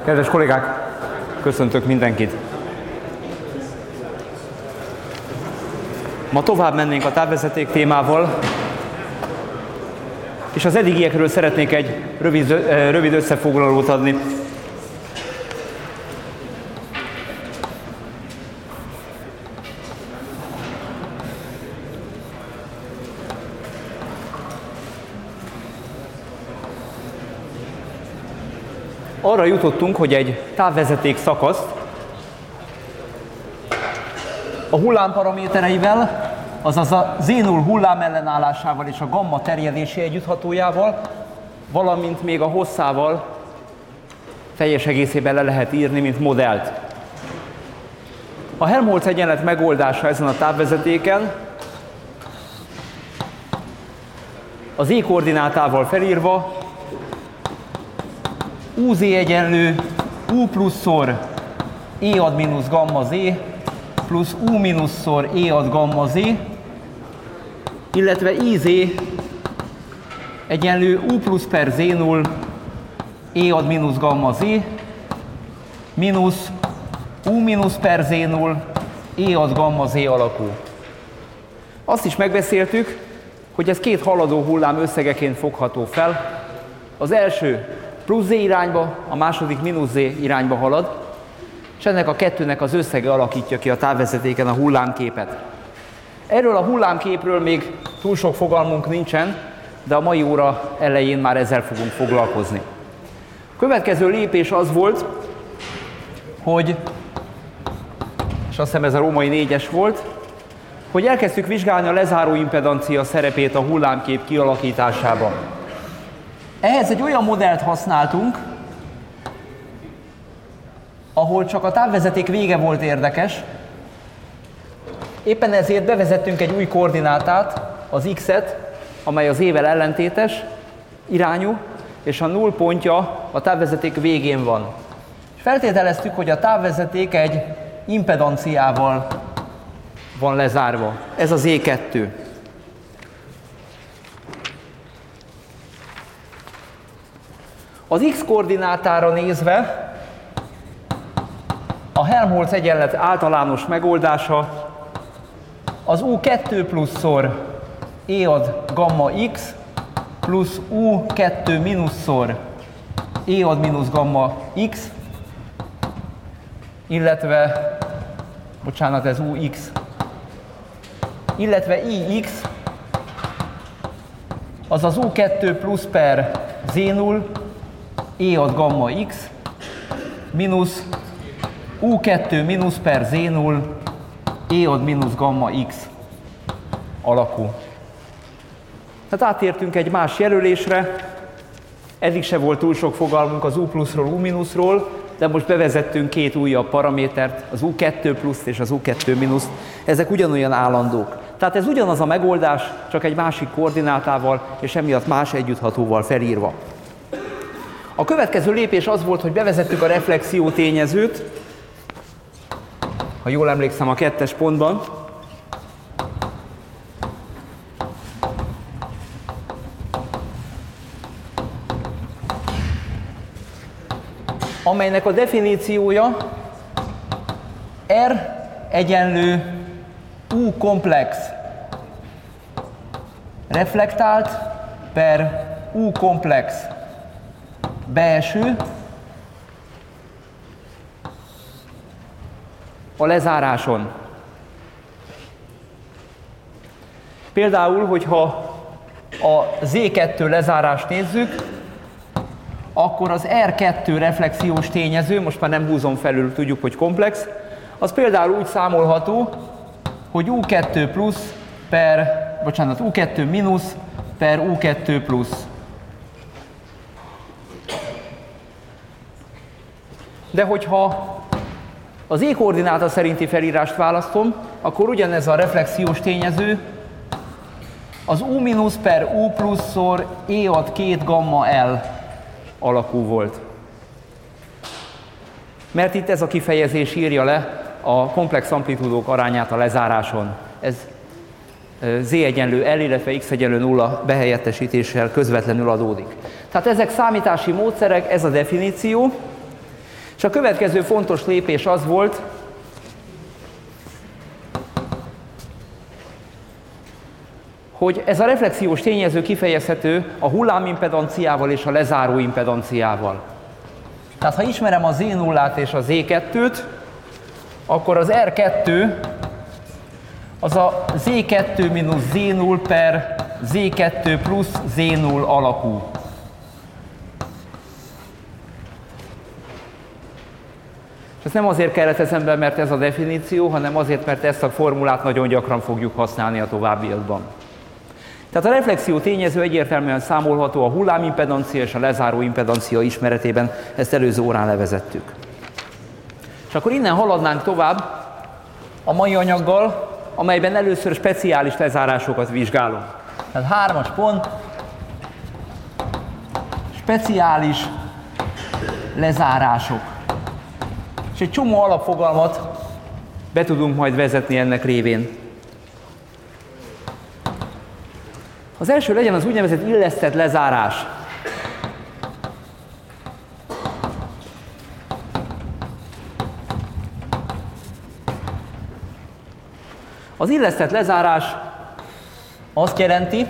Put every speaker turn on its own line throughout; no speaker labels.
Kedves kollégák, köszöntök mindenkit! Ma tovább mennénk a távvezeték témával, és az eddigiekről szeretnék egy rövid összefoglalót adni. Arra jutottunk, hogy egy távvezeték szakaszt a hullámparamétereivel, azaz a Z0 hullámellenállásával és a gamma terjedési együtthatójával, valamint még a hosszával teljes egészében le lehet írni, mint modellt. A Helmholtz-egyenlet megoldása ezen a távvezetéken az E-koordinátával felírva UZ egyenlő U pluszszor E ad mínusz gamma Z plusz U mínuszszor E ad gamma Z, illetve IZ egyenlő U plusz per Z0 E ad mínusz gamma Z mínusz U mínusz per Z0 E ad gamma Z alakú. Azt is megbeszéltük, hogy ez két haladó hullám összegeként fogható fel. Az első plusz Z irányba, a második mínusz Z irányba halad, és ennek a kettőnek az összege alakítja ki a távvezetéken a hullámképet. Erről a hullámképről még túl sok fogalmunk nincsen, de a mai óra elején már ezzel fogunk foglalkozni. A következő lépés az volt, hogy, és azt hiszem ez a római 4-es volt, hogy elkezdtük vizsgálni a lezáró impedancia szerepét a hullámkép kialakításában. Ehhez egy olyan modellt használtunk, ahol csak a távvezeték vége volt érdekes. Éppen ezért bevezettünk egy új koordinátát, az X-et, amely az Z-vel ellentétes irányú, és a null pontja a távvezeték végén van. És feltételeztük, hogy a távvezeték egy impedanciával van lezárva. Ez az E2. Az X koordinátára nézve a Helmholtz-egyenlet általános megoldása az U2 pluszszor E ad gamma X plusz U2 mínuszszor E ad mínusz gamma X, illetve, bocsánat, ez UX, illetve IX, az az U2 plusz per Z0 E ad gamma X mínusz U2 mínusz per Z0 E ad mínusz gamma X alakú. Tehát átértünk egy más jelölésre, eddig se volt túl sok fogalmunk az U pluszról, U mínuszról, de most bevezettünk két újabb paramétert, az U2 pluszt és az U2 mínuszt. Ezek ugyanolyan állandók. Tehát ez ugyanaz a megoldás, csak egy másik koordinátával és emiatt más együtthatóval felírva. A következő lépés az volt, hogy bevezettük a reflexió tényezőt, ha jól emlékszem a 2-es pontban, amelynek a definíciója R egyenlő U komplex reflektált per U komplex beeső a lezáráson. Például, hogyha a Z2 lezárást nézzük, akkor az R2 reflexiós tényező, most már nem húzom felül, tudjuk, hogy komplex, az például úgy számolható, hogy U2 plusz per, bocsánat, U2 mínusz per U2 plusz. De hogyha az E-koordináta szerinti felírást választom, akkor ugyanez a reflexiós tényező az U mínusz per U pluszszor E ad 2 gamma L alakú volt. Mert itt ez a kifejezés írja le a komplex amplitúdók arányát a lezáráson. Ez Z egyenlő L, illetve X egyenlő 0 behelyettesítéssel közvetlenül adódik. Tehát ezek számítási módszerek, ez a definíció, És a következő fontos lépés az volt, hogy ez a reflexiós tényező kifejezhető a hullámimpedanciával és a lezáró impedanciával. Tehát ha ismerem a Z0-át és a Z2-t, akkor az R2 az a Z2 mínusz Z0 per Z2 plusz Z0 alakú. És ezt nem azért kellett eszembe, mert ez a definíció, hanem azért, mert ezt a formulát nagyon gyakran fogjuk használni a továbbiakban. Tehát a reflexió tényező egyértelműen számolható a hullámimpedancia és a lezáró impedancia ismeretében, ezt előző órán levezettük. És akkor innen haladnánk tovább a mai anyaggal, amelyben először speciális lezárásokat vizsgálunk. Tehát 3-as pont, speciális lezárások. És egy csomó alapfogalmat be tudunk majd vezetni ennek révén. Az első legyen az úgynevezett illesztett lezárás. Az illesztett lezárás azt jelenti,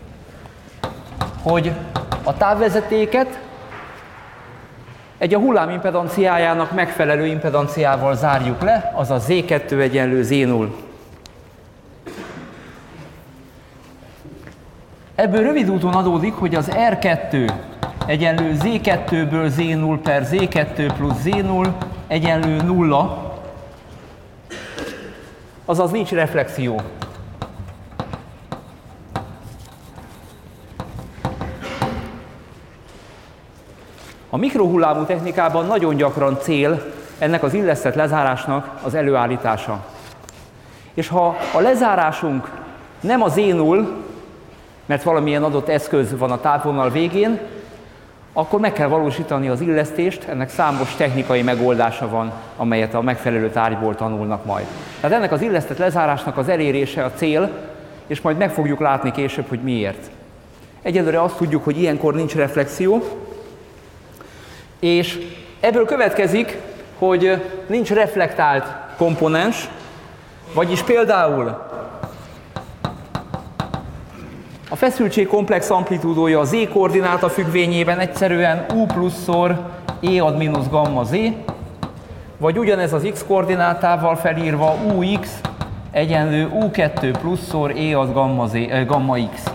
hogy a távvezetéket egy a hullám impedanciájának megfelelő impedanciával zárjuk le, azaz Z2 egyenlő Z0. Ebből rövid úton adódik, hogy az R2 egyenlő Z2-ből Z0 per Z2 plusz Z0 egyenlő 0, azaz nincs reflexió. A mikrohullámú technikában nagyon gyakran cél ennek az illesztett lezárásnak az előállítása. És ha a lezárásunk nem a Z0, mert valamilyen adott eszköz van a távvonal végén, akkor meg kell valósítani az illesztést, ennek számos technikai megoldása van, amelyet a megfelelő tárgyból tanulnak majd. Tehát ennek az illesztett lezárásnak az elérése a cél, és majd meg fogjuk látni később, hogy miért. Egyelőre azt tudjuk, hogy ilyenkor nincs reflexió, és ebből következik, hogy nincs reflektált komponens, vagyis például a feszültség komplex amplitúdója a z koordináta függvényében egyszerűen u pluszszor e ad mínusz gamma z, vagy ugyanez az x koordinátával felírva ux egyenlő u2 pluszszor e ad gamma x.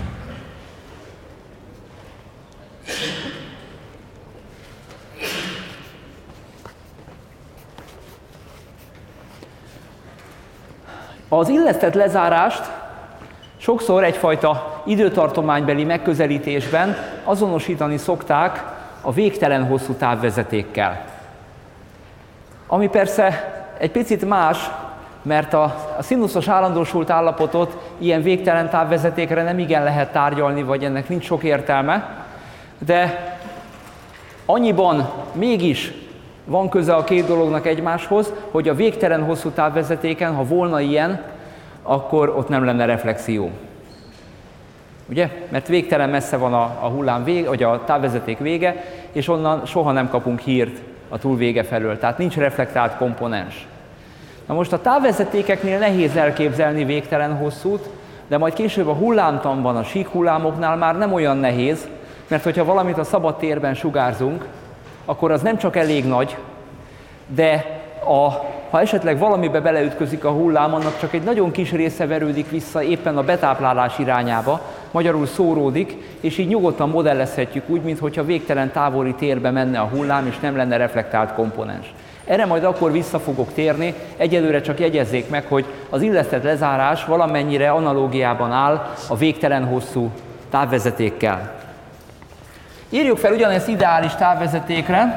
Az illesztett lezárást sokszor egyfajta időtartománybeli megközelítésben azonosítani szokták a végtelen hosszú távvezetékkel. Ami persze egy picit más, mert a szinuszos állandósult állapotot ilyen végtelen távvezetékre nem igen lehet tárgyalni, vagy ennek nincs sok értelme, de annyiban mégis van köze a két dolognak egymáshoz, hogy a végtelen hosszú távvezetéken, ha volna ilyen, akkor ott nem lenne reflexió. Ugye? Mert végtelen messze van a hullám vége, vagy a távvezeték vége, és onnan soha nem kapunk hírt a túlvége felől, tehát nincs reflektált komponens. Na most a távvezetékeknél nehéz elképzelni végtelen hosszút, de majd később a hullámtanban, a síkhullámoknál már nem olyan nehéz, mert hogyha valamit a szabad térben sugárzunk, akkor az nem csak elég nagy, de ha esetleg valamibe beleütközik a hullám, annak csak egy nagyon kis része verődik vissza éppen a betáplálás irányába, magyarul szóródik, és így nyugodtan modellezhetjük úgy, mintha végtelen távoli térbe menne a hullám, és nem lenne reflektált komponens. Erre majd akkor vissza fogok térni, egyelőre csak jegyezzék meg, hogy az illesztett lezárás valamennyire analógiában áll a végtelen hosszú távvezetékkel. Írjuk fel ugyanezt ideális távvezetékre,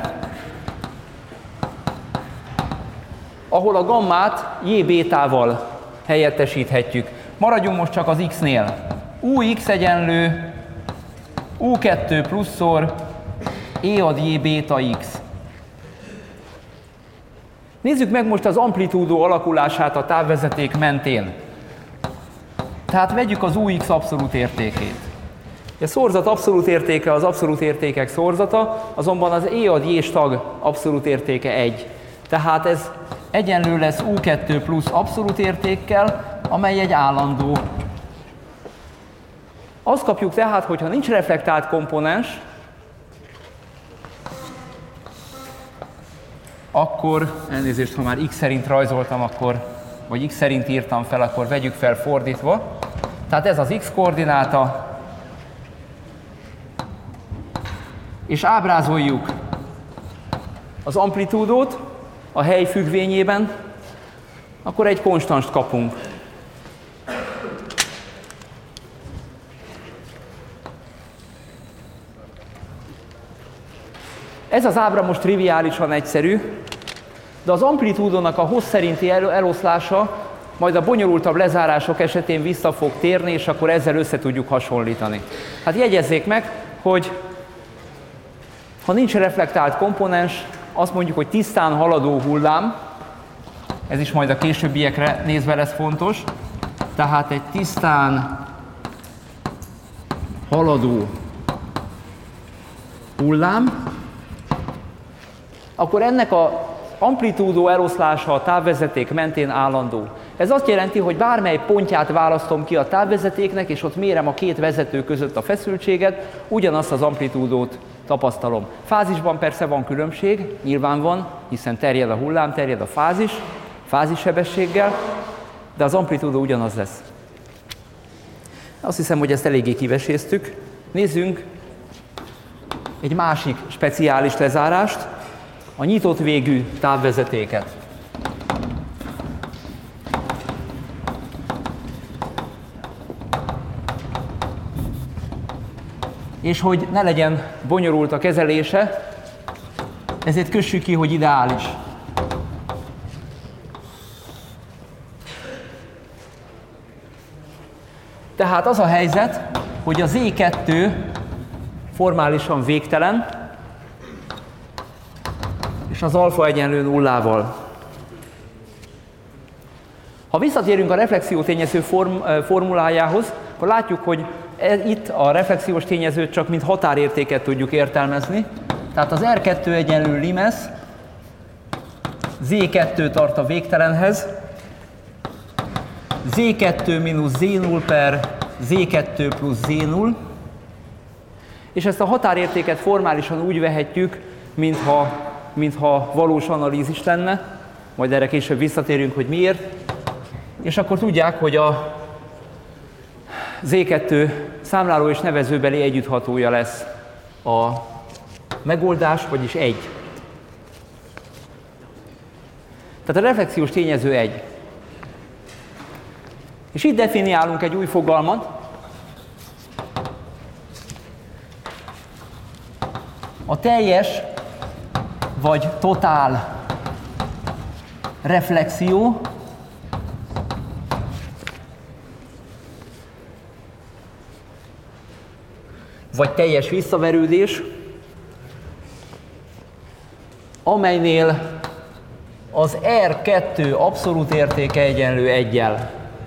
ahol a gammát j-bétával helyettesíthetjük. Maradjunk most csak az x-nél. ux egyenlő u2 pluszszor e ad j béta x. Nézzük meg most az amplitúdó alakulását a távvezeték mentén. Tehát vegyük az ux abszolút értékét. A szorzat abszolút értéke az abszolút értékek szorzata, azonban az E ad J tag abszolút értéke 1. Tehát ez egyenlő lesz U2 plusz abszolút értékkel, amely egy állandó. Azt kapjuk tehát, hogyha nincs reflektált komponens, akkor, elnézést, ha már x szerint rajzoltam, akkor, vagy x szerint írtam fel, akkor vegyük fel fordítva. Tehát ez az x koordináta, és ábrázoljuk az amplitúdót a hely függvényében, akkor egy konstanst kapunk. Ez az ábra most triviálisan egyszerű, de az amplitúdónak a hossz szerinti eloszlása majd a bonyolultabb lezárások esetén vissza fog térni, és akkor ezzel össze tudjuk hasonlítani. Hát jegyezzék meg, hogy ha nincs reflektált komponens, azt mondjuk, hogy tisztán haladó hullám, ez is majd a későbbiekre nézve lesz fontos, tehát egy tisztán haladó hullám, akkor ennek az amplitúdó eloszlása a távvezeték mentén állandó. Ez azt jelenti, hogy bármely pontját választom ki a távvezetéknek, és ott mérem a két vezető között a feszültséget, ugyanazt az amplitúdót tapasztalom. Fázisban persze van különbség, nyilván van, hiszen terjed a hullám, terjed a fázissebességgel, de az amplitúdó ugyanaz lesz. Azt hiszem, hogy ezt eléggé kiveséztük. Nézzünk egy másik speciális lezárást, a nyitott végű távvezetéket. És hogy ne legyen bonyolult a kezelése, ezért kössük ki, hogy ideális. Tehát az a helyzet, hogy az E2 formálisan végtelen, és az alfa egyenlő nullával. Ha visszatérünk a reflexió tényező formulájához, akkor látjuk, hogy itt a reflexiós tényezőt csak mint határértéket tudjuk értelmezni. Tehát az R2 egyenlő limes, Z2 tart a végtelenhez, Z2 mínusz Z0 per Z2 plusz Z0, és ezt a határértéket formálisan úgy vehetjük, mintha valós analízis lenne, majd erre később visszatérünk, hogy miért, és akkor tudják, hogy a Z2 számláló és nevezőbeli együtthatója lesz a megoldás, vagyis 1. Tehát a reflexiós tényező 1. És itt definiálunk egy új fogalmat, a teljes vagy totál reflexió vagy teljes visszaverődés, amelynél az R2 abszolút értéke egyenlő 1-jel.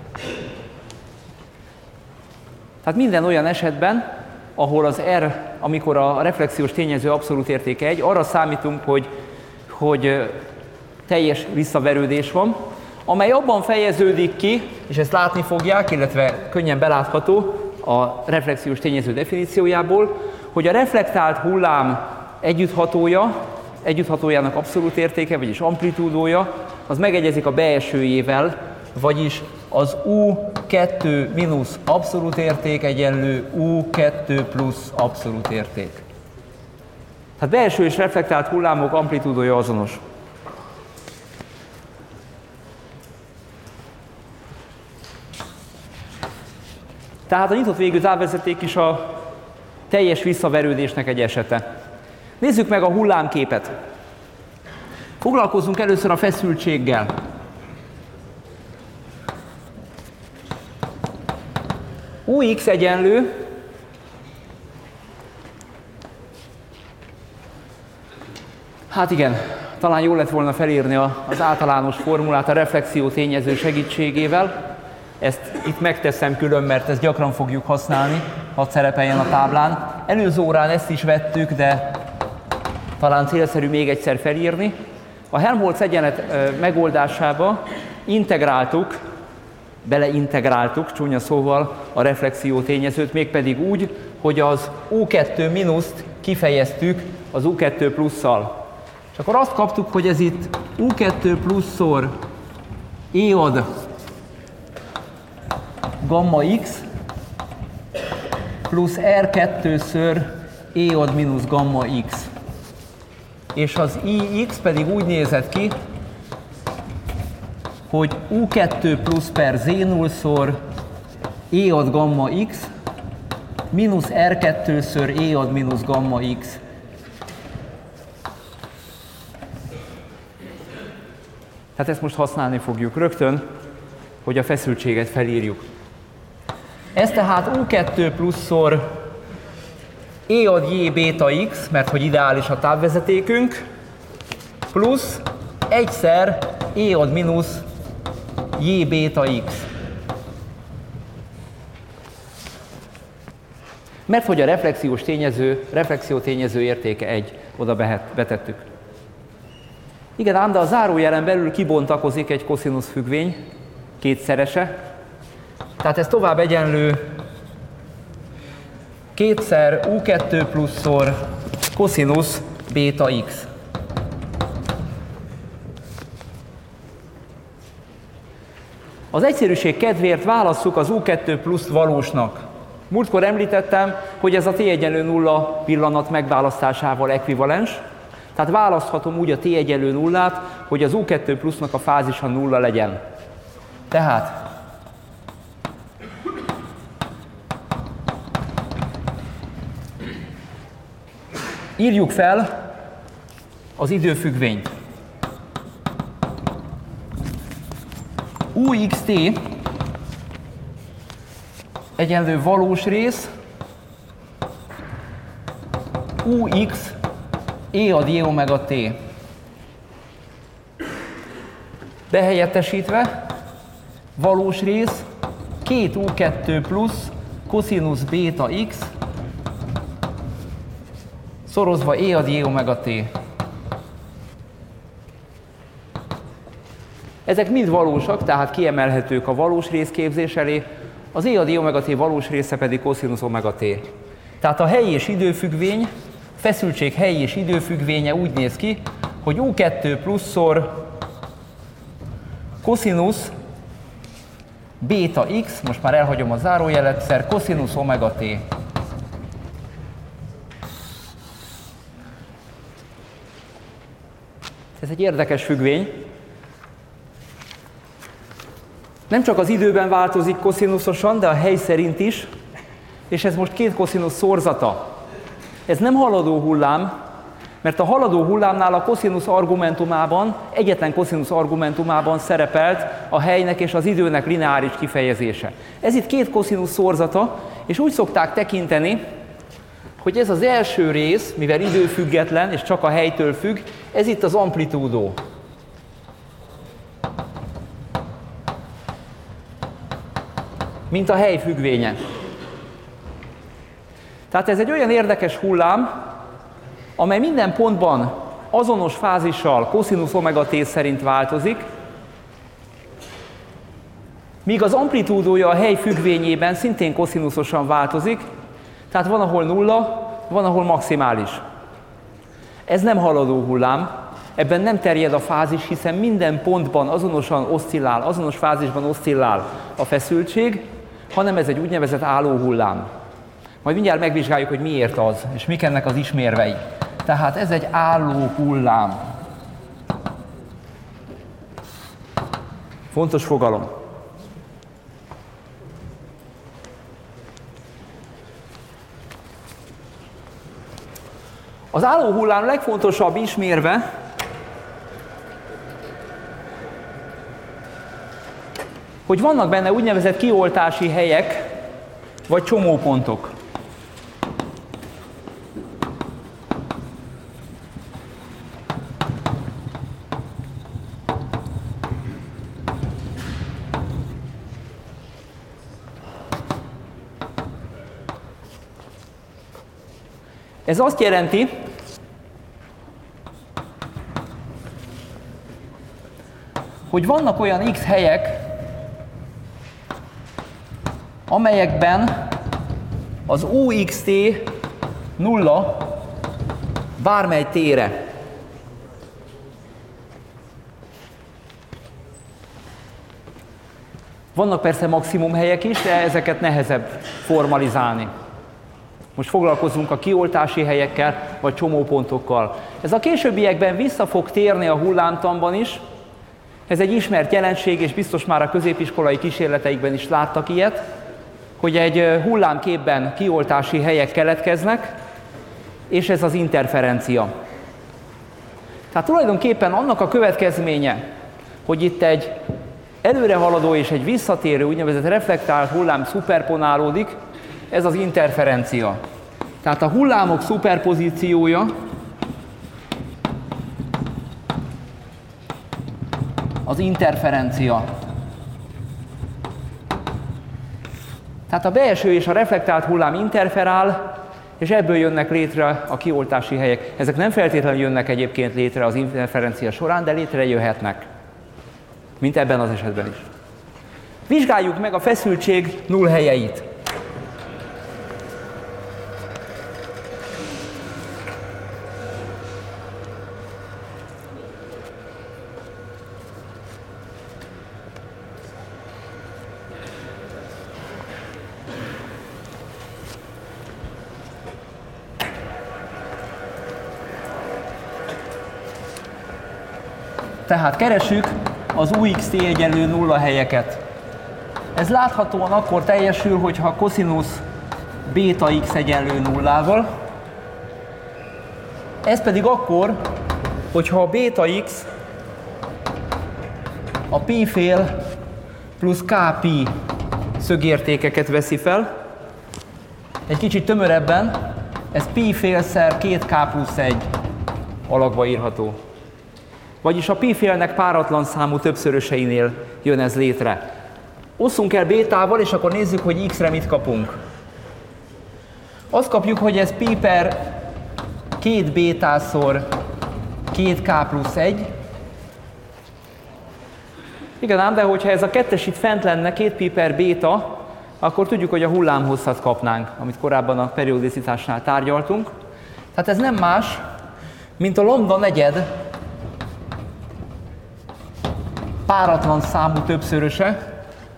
Tehát minden olyan esetben, ahol az R, amikor a reflexiós tényező abszolút értéke 1, arra számítunk, hogy teljes visszaverődés van, amely abban fejeződik ki, és ezt látni fogják, illetve könnyen belátható a reflexiós tényező definíciójából, hogy a reflektált hullám együtthatójának abszolút értéke, vagyis amplitúdója, az megegyezik a beesőjével, vagyis az U2 mínusz abszolút érték egyenlő U2 plusz abszolút érték. Tehát beeső és reflektált hullámok amplitúdója azonos. Tehát a nyitott végű távvezeték is a teljes visszaverődésnek egy esete. Nézzük meg a hullámképet. Foglalkozzunk először a feszültséggel. Ux egyenlő hát igen, talán jó lett volna felírni az általános formulát a reflexió tényező segítségével. Ezt itt megteszem külön, mert ezt gyakran fogjuk használni. hadd szerepeljen a táblán. Előző órán ezt is vettük, de talán célszerű még egyszer felírni. A Helmholtz egyenlet megoldásába beleintegráltuk, csúnya szóval, a reflexió tényezőt, mégpedig úgy, hogy az U2 mínuszt kifejeztük az U2 plusszal. És akkor azt kaptuk, hogy ez itt U2 plusszor E ad gamma x plusz R2-ször E ad mínusz gamma x. És az Ix pedig úgy nézett ki, hogy U2 plusz per Z0-szor E ad gamma x mínusz R2-ször E ad mínusz gamma x. Tehát ezt most használni fogjuk rögtön, hogy a feszültséget felírjuk. Ez tehát U2 plusszor E ad J béta x, mert hogy ideális a távvezetékünk, plusz egyszer E ad mínusz J béta x. Mert hogy a reflexió tényező értéke 1, oda betettük. Igen, ám de a zárójelen belül kibontakozik egy koszinusz függvény, kétszerese. Tehát ez tovább egyenlő kétszer U2 plusszor koszinusz béta x. Az egyszerűség kedvéért válasszuk az U2 pluszt valósnak. Múltkor említettem, hogy ez a t egyenlő 0 pillanat megválasztásával ekvivalens, tehát választhatom úgy a t egyenlő 0-át, hogy az U2 plusznak a fázisa 0 legyen. Tehát írjuk fel az időfüggvényt. UXT egyenlő valós rész, UX E ad J omega T. Behelyettesítve, valós rész, 2U2 plusz koszinusz béta x szorozva E ad J omega T. Ezek mind valósak, tehát kiemelhetők a valós részképzés elé, az E ad J omega T valós része pedig koszinusz omega T. Tehát a helyi és időfüggvény, feszültség helyi és időfüggvénye úgy néz ki, hogy U2 plusszor koszinusz béta x, most már elhagyom a zárójelet, szer koszinusz omega T. Ez egy érdekes függvény. Nem csak az időben változik koszínuszosan, de a hely szerint is, és ez most két koszinusz szorzata. Ez nem haladó hullám, mert a haladó hullámnál a koszinusz argumentumában, egyetlen koszinusz argumentumában szerepelt a helynek és az időnek lineáris kifejezése. Ez itt két koszinusz szorzata, és úgy szokták tekinteni, hogy ez az első rész, mivel időfüggetlen és csak a helytől függ, ez itt az amplitúdó. Mint a hely függvénye. Tehát ez egy olyan érdekes hullám, amely minden pontban azonos fázissal koszinusz omega t szerint változik, míg az amplitúdója a hely függvényében szintén koszínuszosan változik, tehát van, ahol nulla, van, ahol maximális. Ez nem haladó hullám, ebben nem terjed a fázis, hiszen minden pontban azonosan oszcillál, azonos fázisban oszcillál a feszültség, hanem ez egy úgynevezett álló hullám. Majd mindjárt megvizsgáljuk, hogy miért az, és mik ennek az ismérvei. Tehát ez egy álló hullám. Fontos fogalom. Az álló hullám legfontosabb ismérve hogy vannak benne úgynevezett kioltási helyek, vagy csomópontok. Ez azt jelenti, hogy vannak olyan x helyek, amelyekben az uxt nulla bármely t-re. Vannak persze maximum helyek is, de ezeket nehezebb formalizálni. Most foglalkozunk a kioltási helyekkel, vagy csomópontokkal. Ez a későbbiekben vissza fog térni a hullámtanban is. Ez egy ismert jelenség, és biztos már a középiskolai kísérleteikben is láttak ilyet, hogy egy hullámképben kioltási helyek keletkeznek, és ez az interferencia. Tehát tulajdonképpen annak a következménye, hogy itt egy előrehaladó és egy visszatérő úgynevezett reflektált hullám szuperponálódik, ez az interferencia. Tehát a hullámok szuperpozíciója az interferencia. Tehát a beeső és a reflektált hullám interferál, és ebből jönnek létre a kioltási helyek. Ezek nem feltétlenül jönnek egyébként létre az interferencia során, de létrejöhetnek. Mint ebben az esetben is. Vizsgáljuk meg a feszültség nullhelyeit. Tehát keressük az uxt egyenlő nulla helyeket. Ez láthatóan akkor teljesül, hogyha koszinusz beta x egyenlő nullával. Ez pedig akkor, hogyha a beta x a pi fél plusz k pi szögértékeket veszi fel. Egy kicsit tömörebben, ez pi félszer 2k plusz 1 alakba írható. Vagyis a pi félnek páratlan számú többszöröseinél jön ez létre. Osszunk el bétával, és akkor nézzük, hogy x-re mit kapunk. Azt kapjuk, hogy ez pi per 2 bétászor 2k plusz 1. Igen ám, de hogyha ez a kettes itt fent lenne, 2 pi per béta, akkor tudjuk, hogy a hullámhosszat kapnánk, amit korábban a periodicitásnál tárgyaltunk. Tehát ez nem más, mint a lambda negyed páratlan számú többszöröse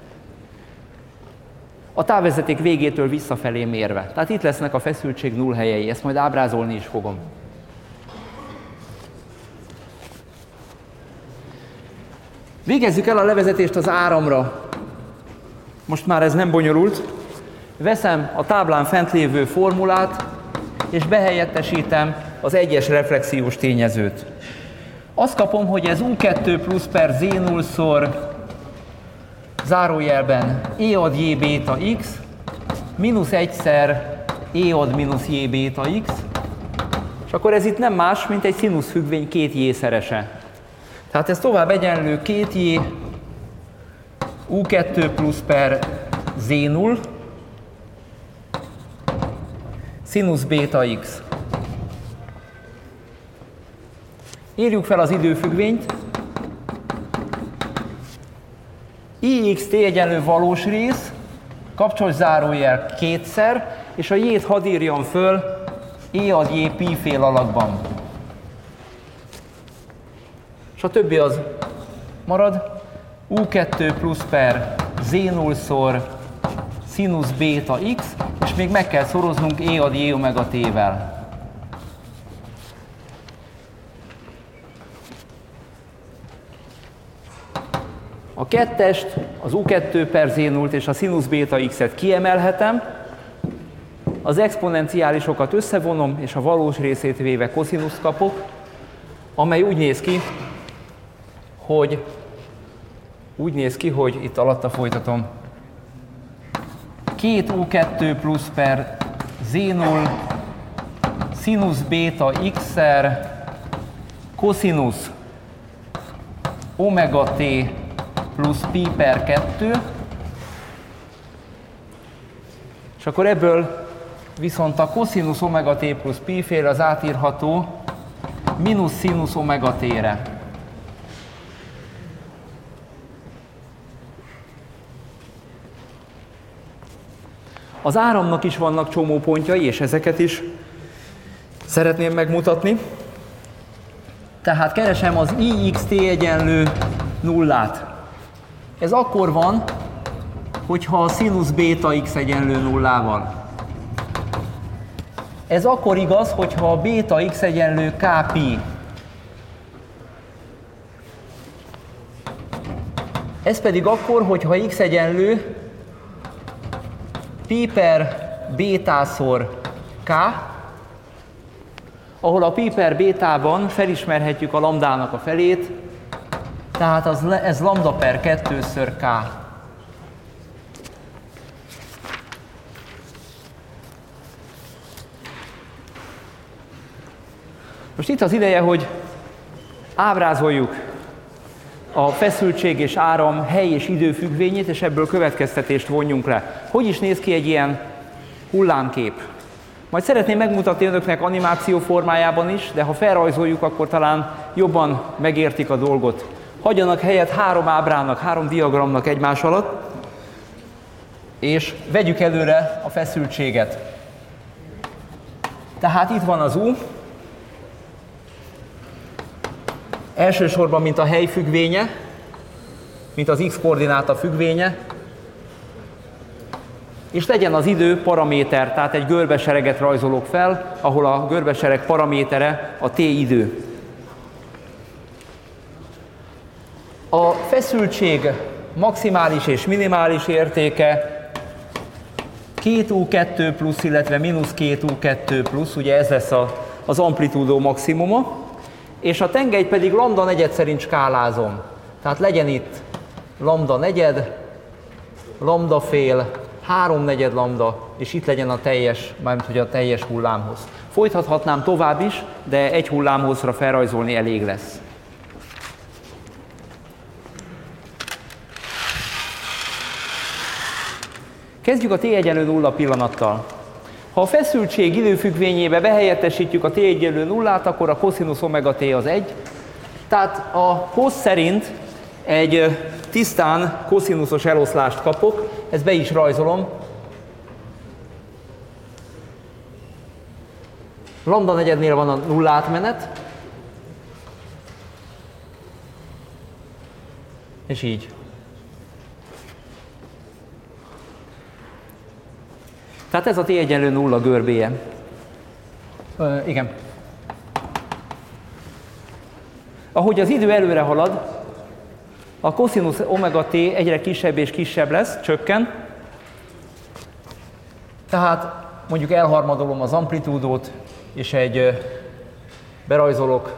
a távvezeték végétől visszafelé mérve. Tehát itt lesznek a feszültség nullhelyei, ezt majd ábrázolni is fogom. Végezzük el a levezetést az áramra. Most már ez nem bonyolult. Veszem a táblán fent lévő formulát, és behelyettesítem az egyes reflexiós tényezőt. Azt kapom, hogy ez U2 plusz per Z0-szor zárójelben E ad J béta X, mínusz egyszer E ad mínusz J béta X, és akkor ez itt nem más, mint egy színusz függvény 2J szerese. Tehát ez tovább egyenlő 2J U2 plusz per Z0 színusz béta X. Írjuk fel az időfüggvényt. IXT egyenlő valós rész, kapcsolt zárójel kétszer, és a J-t hadd írjam föl E ad J pi fél alakban. És a többi az marad. U2 plusz per Z0-szor színusz béta X, és még meg kell szoroznunk E ad J omega t-vel. A kettest, az U2 per Z0-t és a színusz béta X-et kiemelhetem, az exponenciálisokat összevonom, és a valós részét véve koszínuszt kapok, amely úgy néz ki, hogy itt alatta folytatom. 2 U2 plusz per Z0 színusz béta X-szer koszínusz omega t plusz pi per 2, és akkor ebből viszont a cosinus omega t plusz pi féle az átírható mínusz sinus omega t-re. Az áramnak is vannak csomópontjai, és ezeket is szeretném megmutatni. Tehát keresem az IXT egyenlő nullát. Ez akkor van, hogyha a sinus beta x egyenlő nullával. Ez akkor igaz, hogyha a beta x egyenlő kp. Ez pedig akkor, hogyha x egyenlő pi per bétaszor k, ahol a pi per bétában felismerhetjük a lambdának a felét, tehát ez lambda per 2-ször k. Most itt az ideje, hogy ábrázoljuk a feszültség és áram hely és idő függvényét, és ebből következtetést vonjunk le. Hogy is néz ki egy ilyen hullámkép? Majd szeretném megmutatni önöknek animáció formájában is, de ha felrajzoljuk, akkor talán jobban megértik a dolgot. Hagyjanak helyet 3 ábrának, 3 diagramnak egymás alatt, és vegyük előre a feszültséget. Tehát itt van az U, elsősorban mint a hely függvénye, mint az x-koordináta függvénye, és legyen az idő paraméter, tehát egy görbesereget rajzolok fel, ahol a görbesereg paramétere a t idő. A feszültség maximális és minimális értéke 2U2 plusz, illetve mínusz 2U2 plusz, ugye ez lesz az amplitúdó maximuma, és a tengelyt pedig lambda negyed szerint skálázom. Tehát legyen itt lambda negyed, lambda fél, 3/4 lambda, és itt legyen a teljes, mármint hogy a teljes hullámhoz. Folytathatnám tovább is, de egy hullámhozra felrajzolni elég lesz. Kezdjük a t egyenlő 0 pillanattal. Ha a feszültség időfüggvényébe behelyettesítjük a t egyenlő 0-át, akkor a cosinus omega t az 1. Tehát a cos szerint egy tisztán cosinuszos eloszlást kapok, ezt be is rajzolom. Lambda negyednél van a nulla átmenet, és így. Tehát ez a t egyenlő 0 görbéje. Igen. Ahogy az idő előre halad, a cosinus omega t egyre kisebb és kisebb lesz, csökken. Tehát mondjuk elharmadolom az amplitúdót, és berajzolok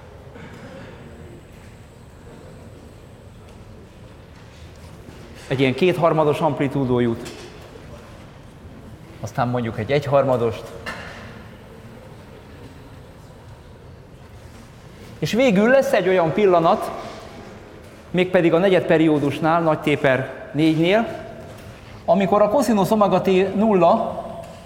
egy ilyen 2/3 amplitúdó jut. Aztán mondjuk egy 1/3. És végül lesz egy olyan pillanat, mégpedig a negyedperiódusnál, nagy T per 4-nél, amikor a cosinus omega t 0,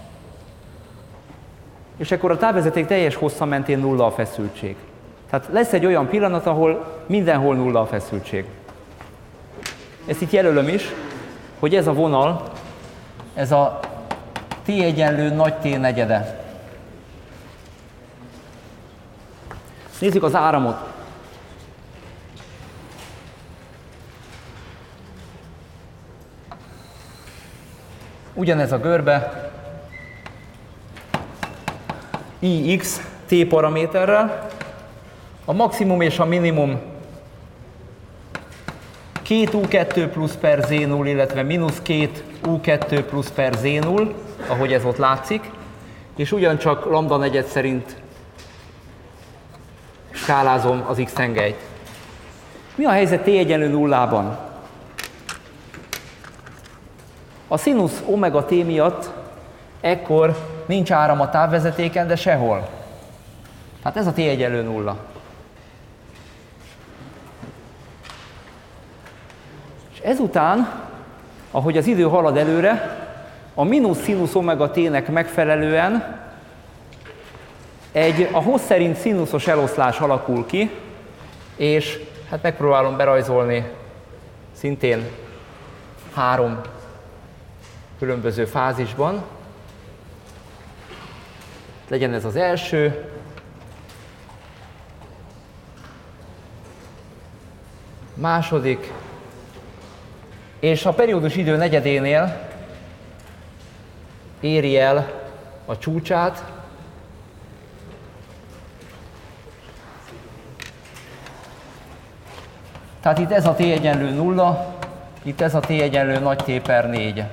és akkor a távvezeték teljes hossza mentén 0 a feszültség. Tehát lesz egy olyan pillanat, ahol mindenhol 0 a feszültség. Ezt itt jelölöm is, hogy ez a vonal, ez a t egyenlő nagy T negyede. Nézzük az áramot. Ugyanez a görbe, Ix t paraméterrel, a maximum és a minimum 2U2 plusz per Z0, illetve mínusz 2U2 plusz per Z0, ahogy ez ott látszik, és ugyancsak lambda negyed szerint skálázom az X tengelyt. Mi a helyzet t egyenlő 0-ban? A sinus omega t miatt ekkor nincs áram a távvezetéken, de sehol. Hát ez a t egyenlő 0. És ezután, ahogy az idő halad előre, a mínusz színusz omega t-nek megfelelően a hossz szerint színuszos eloszlás alakul ki, és hát megpróbálom berajzolni szintén 3 különböző fázisban. Legyen ez az első. Második. És a periódus idő negyedénél éri el a csúcsát. Tehát itt ez a t egyenlő 0, itt ez a t egyenlő nagy T per 4.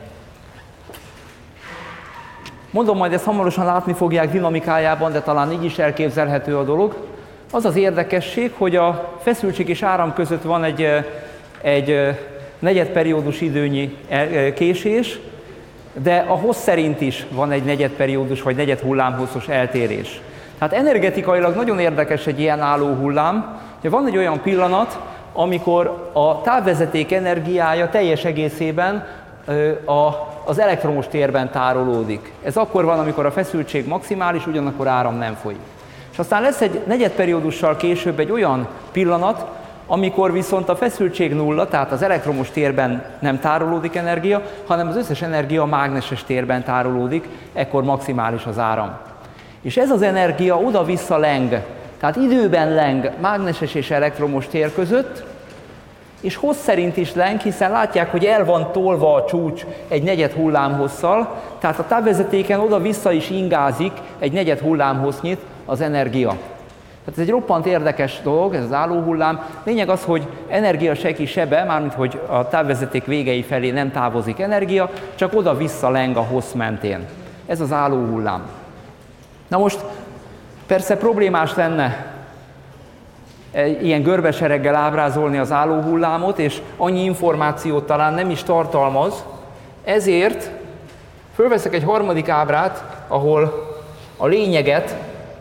Mondom, majd ezt hamarosan látni fogják dinamikájában, de talán így is elképzelhető a dolog. Az az érdekesség, hogy a feszültség és áram között van egy negyedperiódus időnyi késés, de a hossz szerint is van egy negyedperiódus vagy negyed hullámhosszos eltérés. Tehát energetikailag nagyon érdekes egy ilyen álló hullám, hogy van egy olyan pillanat, amikor a távvezeték energiája teljes egészében az elektromos térben tárolódik. Ez akkor van, amikor a feszültség maximális, ugyanakkor áram nem folyik. És aztán lesz egy negyedperiódussal később egy olyan pillanat, amikor viszont a feszültség nulla, tehát az elektromos térben nem tárolódik energia, hanem az összes energia a mágneses térben tárolódik, ekkor maximális az áram. És ez az energia oda-vissza leng, tehát időben leng mágneses és elektromos tér között, és hossz szerint is leng, hiszen látják, hogy el van tolva a csúcs egy negyed hullámhosszal, tehát a távvezetéken oda-vissza is ingázik egy negyed hullámhossznyit az energia. Tehát ez egy roppant érdekes dolog, ez az állóhullám. Lényeg az, hogy energia seki sebe, mármint hogy a távvezeték végei felé nem távozik energia, csak oda-vissza leng a hossz mentén. Ez az állóhullám. Na most persze problémás lenne ilyen görbesereggel ábrázolni az állóhullámot, és annyi információt talán nem is tartalmaz, ezért fölveszek egy harmadik ábrát, ahol a lényeget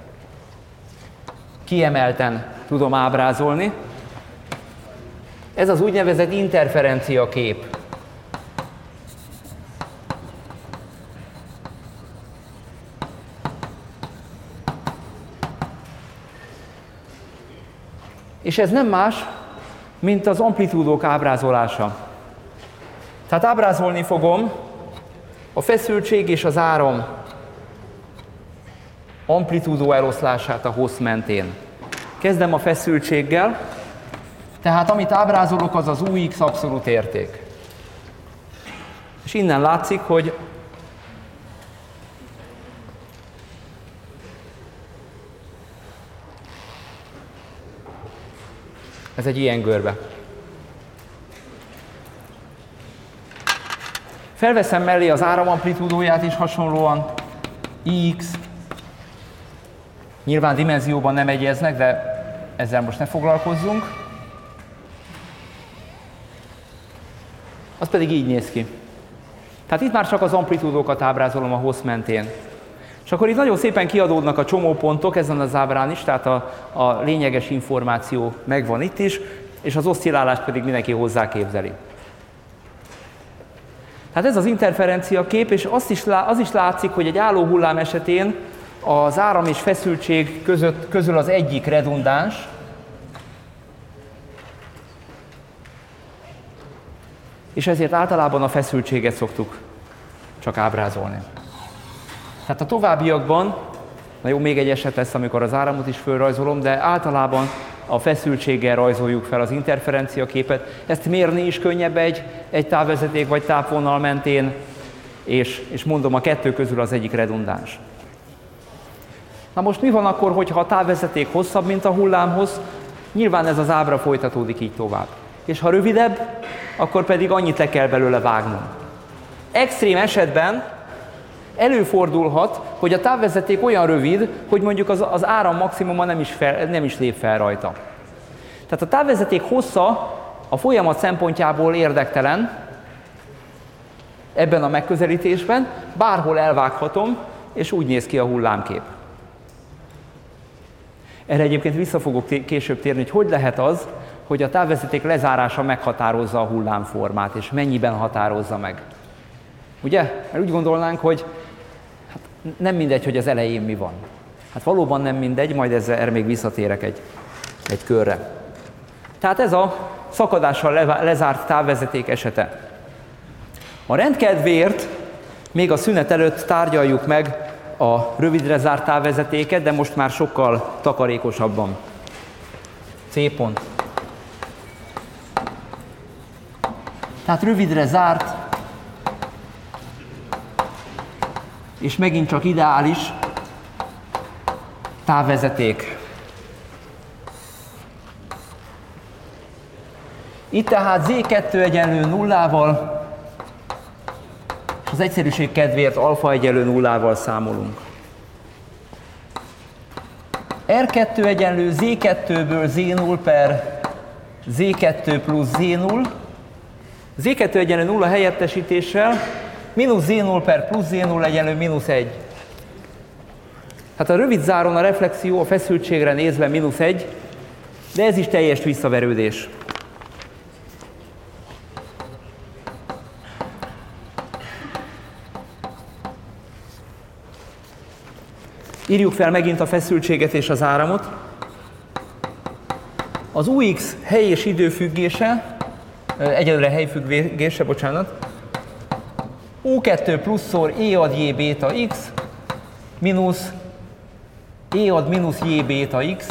kiemelten tudom ábrázolni. Ez az úgynevezett interferencia kép. És ez nem más, mint az amplitúdók ábrázolása. Tehát ábrázolni fogom a feszültség és az áram amplitúdó eloszlását a hossz mentén. Kezdem a feszültséggel, tehát amit ábrázolok, az az UX abszolút érték. És innen látszik, hogy ez egy ilyen görbe. Felveszem mellé az áramamplitúdóját is hasonlóan, IX. Nyilván dimenzióban nem egyeznek, de ezzel most ne foglalkozzunk. Az pedig így néz ki. Tehát itt már csak az amplitúdókat ábrázolom a hossz mentén. És akkor itt nagyon szépen kiadódnak a csomópontok ezen az ábrán is, tehát a lényeges információ megvan itt is, és az oszcillálást pedig mindenki hozzáképzeli. Tehát ez az interferencia kép, és az is látszik, hogy egy álló hullám esetén az áram és feszültség közül az egyik redundáns, és ezért általában a feszültséget szoktuk csak ábrázolni. Tehát a továbbiakban, na jó, még egy eset lesz, amikor az áramot is fölrajzolom, de általában a feszültséggel rajzoljuk fel az interferencia képet. Ezt mérni is könnyebb egy távvezeték vagy tápvonal mentén, és mondom, a kettő közül az egyik redundáns. Na most mi van akkor, hogyha a távvezeték hosszabb, mint a hullámhossz? Nyilván ez az ábra folytatódik így tovább. És ha rövidebb, akkor pedig annyit le kell belőle vágnom. Extrém esetben előfordulhat, hogy a távvezeték olyan rövid, hogy mondjuk az áram maximuma nem is lép fel rajta. Tehát a távvezeték hossza a folyamat szempontjából érdektelen ebben a megközelítésben, bárhol elvághatom, és úgy néz ki a hullámkép. Erre egyébként vissza fogok később térni, hogy lehet az, hogy a távvezeték lezárása meghatározza a hullámformát, és mennyiben határozza meg. Ugye? Mert úgy gondolnánk, hogy hát nem mindegy, hogy az elején mi van. Hát valóban nem mindegy, majd erre még visszatérek egy körre. Tehát ez a szakadással lezárt távvezeték esete. A rendkedvéért még a szünet előtt tárgyaljuk meg a rövidre zárt távvezetéket, de most már sokkal takarékosabban. C pont. Tehát rövidre zárt, és megint csak ideális távvezeték. Itt tehát Z2 egyenlő nullával, és az egyszerűség kedvéért alfa egyenlő nullával számolunk. R2 egyenlő Z2-ből Z0 per Z2 plusz Z0. Z2 egyenlő nulla helyettesítéssel mínusz Z0 per plusz Z0 egyenlő mínusz 1. Hát a rövid záron a reflexió a feszültségre nézve mínusz 1, de ez is teljes visszaverődés. Írjuk fel megint a feszültséget és az áramot. Az UX hely és időfüggése, egyelőre helyfüggése, bocsánat, U2 pluszszor E ad J béta X mínusz E ad mínusz J béta X,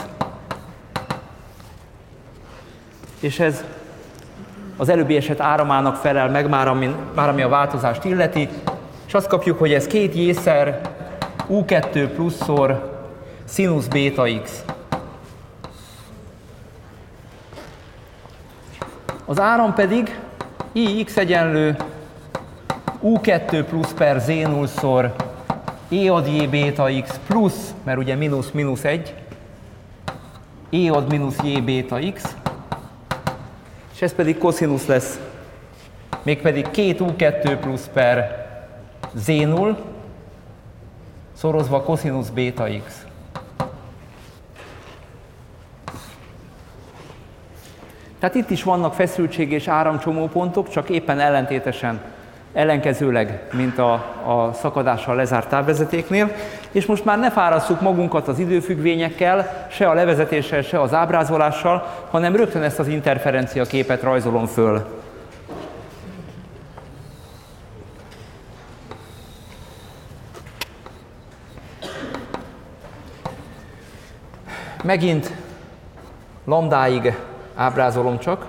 és ez az előbbi eset áramának felel meg, már ami a változást illeti, és azt kapjuk, hogy ez 2 J-szer U2 pluszszor színusz béta X. Az áram pedig Ix egyenlő U2 plusz per Z0-szor E ad J béta X plusz, mert ugye mínusz mínusz 1, E ad mínusz J béta X, és ez pedig koszinusz lesz, mégpedig 2 U2 plusz per Z0 szorozva koszinusz béta X. Tehát itt is vannak feszültség és áramcsomópontok, csak éppen ellenkezőleg, mint a szakadással lezárt távvezetéknél, és most már ne fárasszuk magunkat az időfüggvényekkel, se a levezetéssel, se az ábrázolással, hanem rögtön ezt az interferencia képet rajzolom föl. Megint lambdáig ábrázolom csak.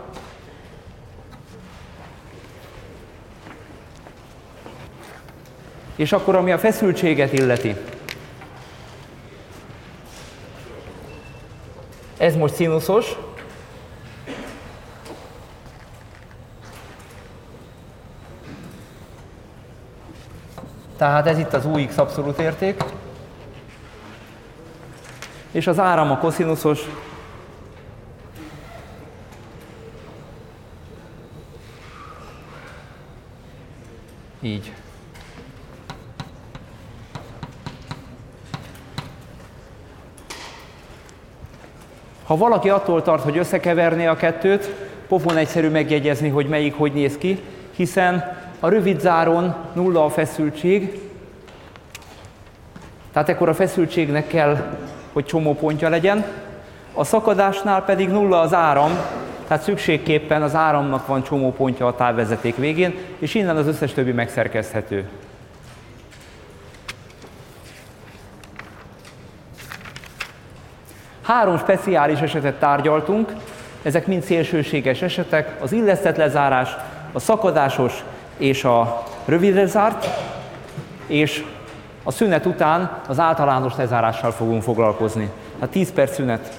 És akkor, ami a feszültséget illeti. Ez most színuszos. Tehát ez itt az UX abszolút érték. És az áram a koszinuszos. Így. Ha valaki attól tart, hogy összekeverné a kettőt, pofon egyszerű megjegyezni, hogy melyik hogy néz ki, hiszen a rövid záron nulla a feszültség, tehát ekkor a feszültségnek kell, hogy csomópontja legyen, a szakadásnál pedig nulla az áram, tehát szükségképpen az áramnak van csomópontja a távvezeték végén, és innen az összes többi megszerkeszthető. Három speciális esetet tárgyaltunk, ezek mind szélsőséges esetek, az illesztett lezárás, a szakadásos és a rövidre zárt, és a szünet után az általános lezárással fogunk foglalkozni. Hát 10 perc szünet.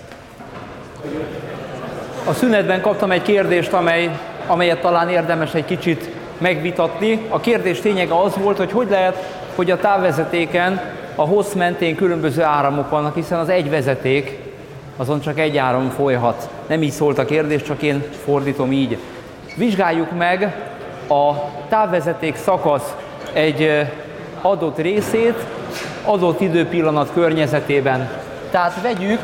A szünetben kaptam egy kérdést, amelyet talán érdemes egy kicsit megvitatni. A kérdés lényege az volt, hogy lehet, hogy a távvezetéken a hossz mentén különböző áramok vannak, hiszen az egy vezeték, azon csak egy áram folyhat. Nem így szólt a kérdés, csak én fordítom így. Vizsgáljuk meg a távvezeték szakasz egy adott részét, adott időpillanat környezetében. Tehát vegyük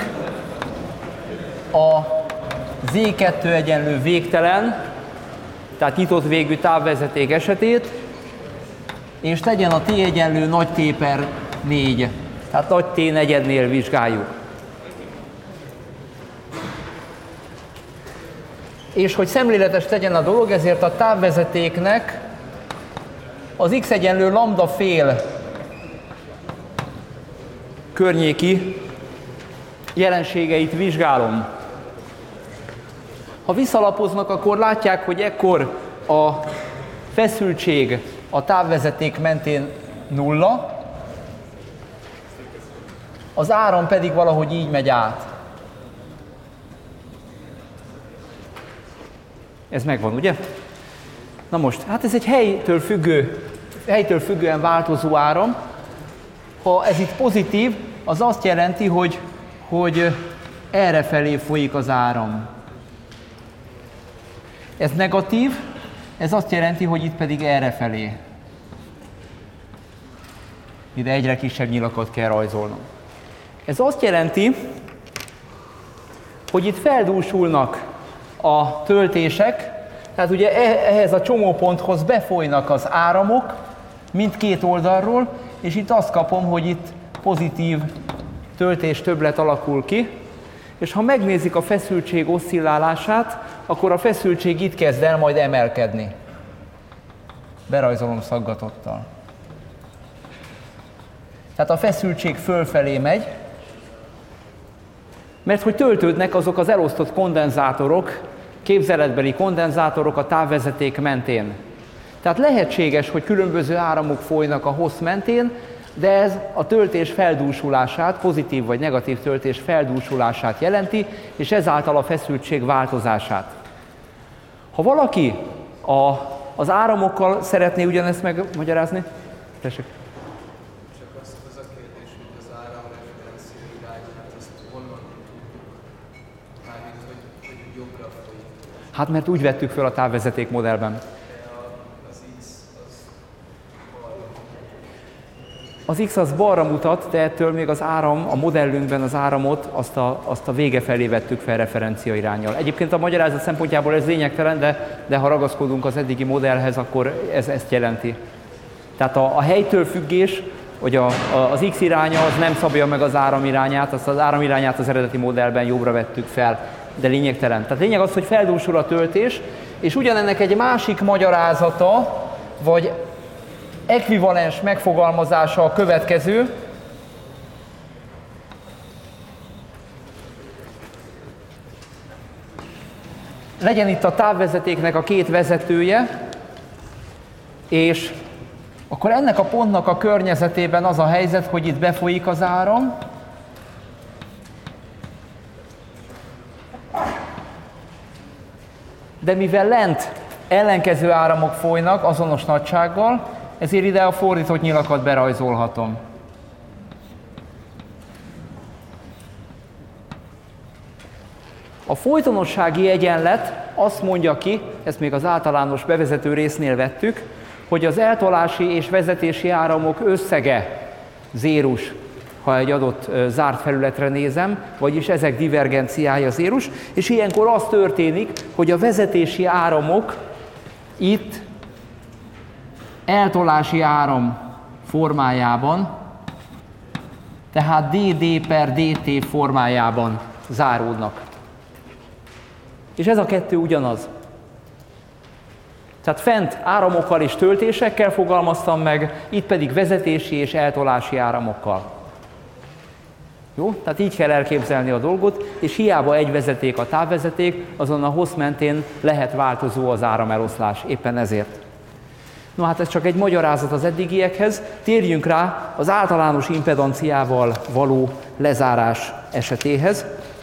a Z2 egyenlő végtelen, tehát nyitott végű távvezeték esetét, és legyen a T egyenlő nagy T per 4. Tehát nagy T negyednél vizsgáljuk. És hogy szemléletes legyen a dolog, ezért a távvezetéknek az x egyenlő lambda fél környéki jelenségeit vizsgálom. Ha visszalapoznak, akkor látják, hogy ekkor a feszültség a távvezeték mentén nulla, az áram pedig valahogy így megy át. Ez megvan, ugye? Na most, hát ez egy helytől függően változó áram. Ha ez itt pozitív, az azt jelenti, hogy errefelé folyik az áram. Ez negatív, ez azt jelenti, hogy itt pedig errefelé. Ide egyre kisebb nyilakat kell rajzolnom. Ez azt jelenti, hogy itt feldúsulnak a töltések, tehát ugye ehhez a csomóponthoz befolynak az áramok mindkét oldalról, és itt azt kapom, hogy itt pozitív töltés többlet alakul ki, és ha megnézik a feszültség oszcillálását, akkor a feszültség itt kezd el majd emelkedni. Berajzolom szaggatottal. Tehát a feszültség fölfelé megy, mert hogy töltődnek azok az elosztott kondenzátorok, képzeletbeli kondenzátorok a távvezeték mentén. Tehát lehetséges, hogy különböző áramok folynak a hossz mentén, de ez a töltés feldúsulását, pozitív vagy negatív töltés feldúsulását jelenti, és ezáltal a feszültség változását. Ha valaki az áramokkal szeretné ugyanezt megmagyarázni? Tessék.
Csak az a kérdés, hogy az áramreferencia irányát, azt honnan mármint, hogy jobbra folyik.
Hát mert úgy vettük föl a távvezeték modellben. Az X az balra mutat, de ettől még az áram, a modellünkben az áramot, azt a vége felé vettük fel referencia iránnyal. Egyébként a magyarázat szempontjából ez lényegtelen, de ha ragaszkodunk az eddigi modellhez, akkor ez ezt jelenti. Tehát a helytől függés, hogy az X iránya az nem szabja meg az áram irányát, azt az áram irányát az eredeti modellben jobbra vettük fel, de lényegtelen. Tehát lényeg az, hogy feldúsul a töltés, és ugyanennek egy másik magyarázata, vagy ekvivalens megfogalmazása a következő. Legyen itt a távvezetéknek a két vezetője, és akkor ennek a pontnak a környezetében az a helyzet, hogy itt befolyik az áram, de mivel lent ellenkező áramok folynak azonos nagysággal, ezért ide a fordított nyilakat berajzolhatom. A folytonossági egyenlet azt mondja ki, ezt még az általános bevezető résznél vettük, hogy az eltolási és vezetési áramok összege zérus, ha egy adott zárt felületre nézem, vagyis ezek divergenciája zérus, és ilyenkor az történik, hogy a vezetési áramok itt eltolási áram formájában, tehát dd per dt formájában záródnak. És ez a kettő ugyanaz. Tehát fent áramokkal és töltésekkel fogalmaztam meg, itt pedig vezetési és eltolási áramokkal. Jó? Tehát így kell elképzelni a dolgot, és hiába egy vezeték a távvezeték, azon a hossz mentén lehet változó az árameloszlás, éppen ezért. No hát ez csak egy magyarázat az eddigiekhez, térjünk rá az általános impedanciával való lezárás esetéhez,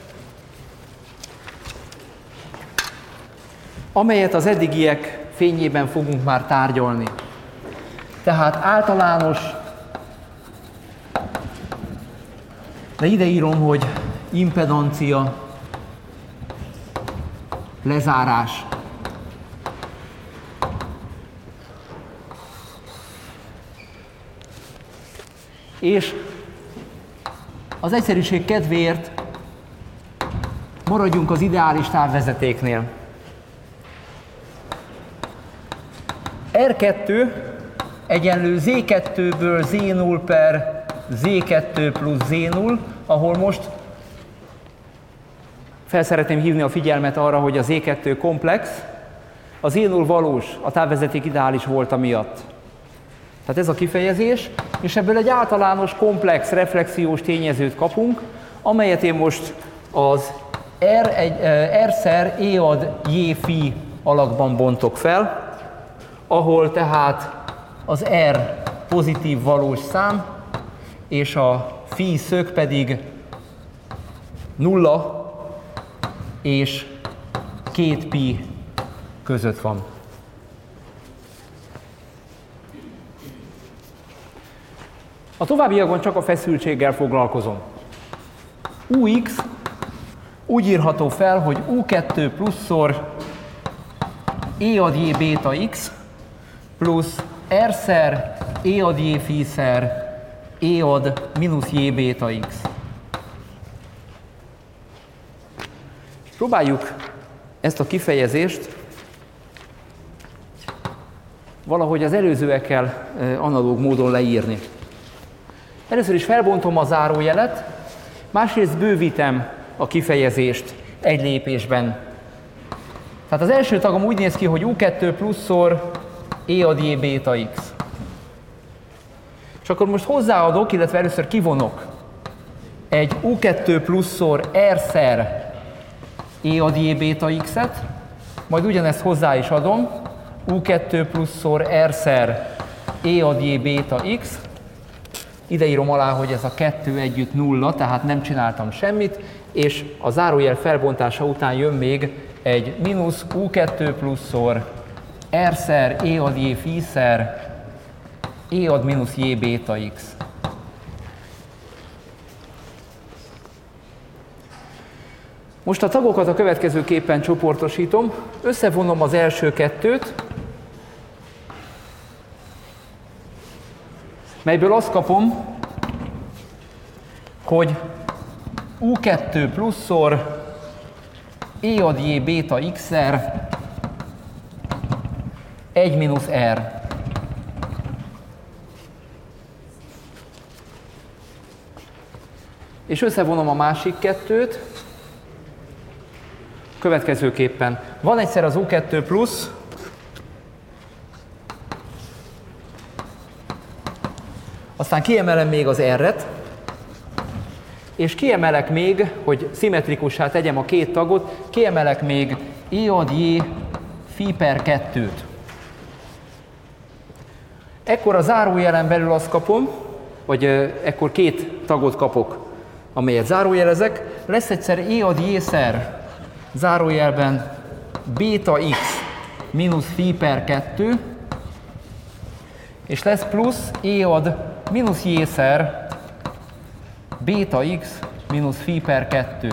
amelyet az eddigiek fényében fogunk már tárgyalni. Tehát általános, de ide írom, hogy impedancia lezárás. És az egyszerűség kedvéért maradjunk az ideális távvezetéknél. R2 egyenlő Z2-ből Z0 per Z2 plusz Z0, ahol most fel szeretném hívni a figyelmet arra, hogy a Z2 komplex, a Z0 valós, a távvezeték ideális volta miatt. Tehát ez a kifejezés, és ebből egy általános komplex reflexiós tényezőt kapunk, amelyet én most az R-szer E ad J phi alakban bontok fel, ahol tehát az R pozitív valós szám, és a phi szög pedig 0 és 2 pi között van. A továbbiakban csak a feszültséggel foglalkozom. Ux úgy írható fel, hogy U2 pluszszor E ad J béta X plusz R-szer E ad J phi-szer E ad mínusz J béta X. Próbáljuk ezt a kifejezést valahogy az előzőekkel analóg módon leírni. Először is felbontom a zárójelet, másrészt bővítem a kifejezést egy lépésben. Tehát az első tagom úgy néz ki, hogy U2 pluszszor E ad J béta X. És akkor most hozzáadok, illetve először kivonok egy U2 pluszszor R-szer E ad J béta X-et, majd ugyanezt hozzá is adom, U2 pluszszor R-szer E ad J béta X, ide írom alá, hogy ez a 2 együtt 0, tehát nem csináltam semmit, és a zárójel felbontása után jön még egy mínusz U2 pluszszor R-szer E ad J phi-szer E ad mínusz J béta X. Most a tagokat a következőképpen csoportosítom, összevonom az első kettőt, melyből azt kapom, hogy U2 pluszszor E ad J béta X-szer 1 mínusz R. És összevonom a másik kettőt, következőképpen. Van egyszer az U2 plusz, aztán kiemelem még az R-et, és kiemelek még, hogy szimmetrikussá tegyem a két tagot, kiemelek még E ad J phi per 2-t. Ekkor a zárójelen belül azt kapom, vagy ekkor két tagot kapok, amelyet zárójelezek. Lesz egyszer E ad J-szer zárójelben béta X mínusz phi per 2, és lesz plusz E ad mínusz J-szer béta X mínusz phi per 2.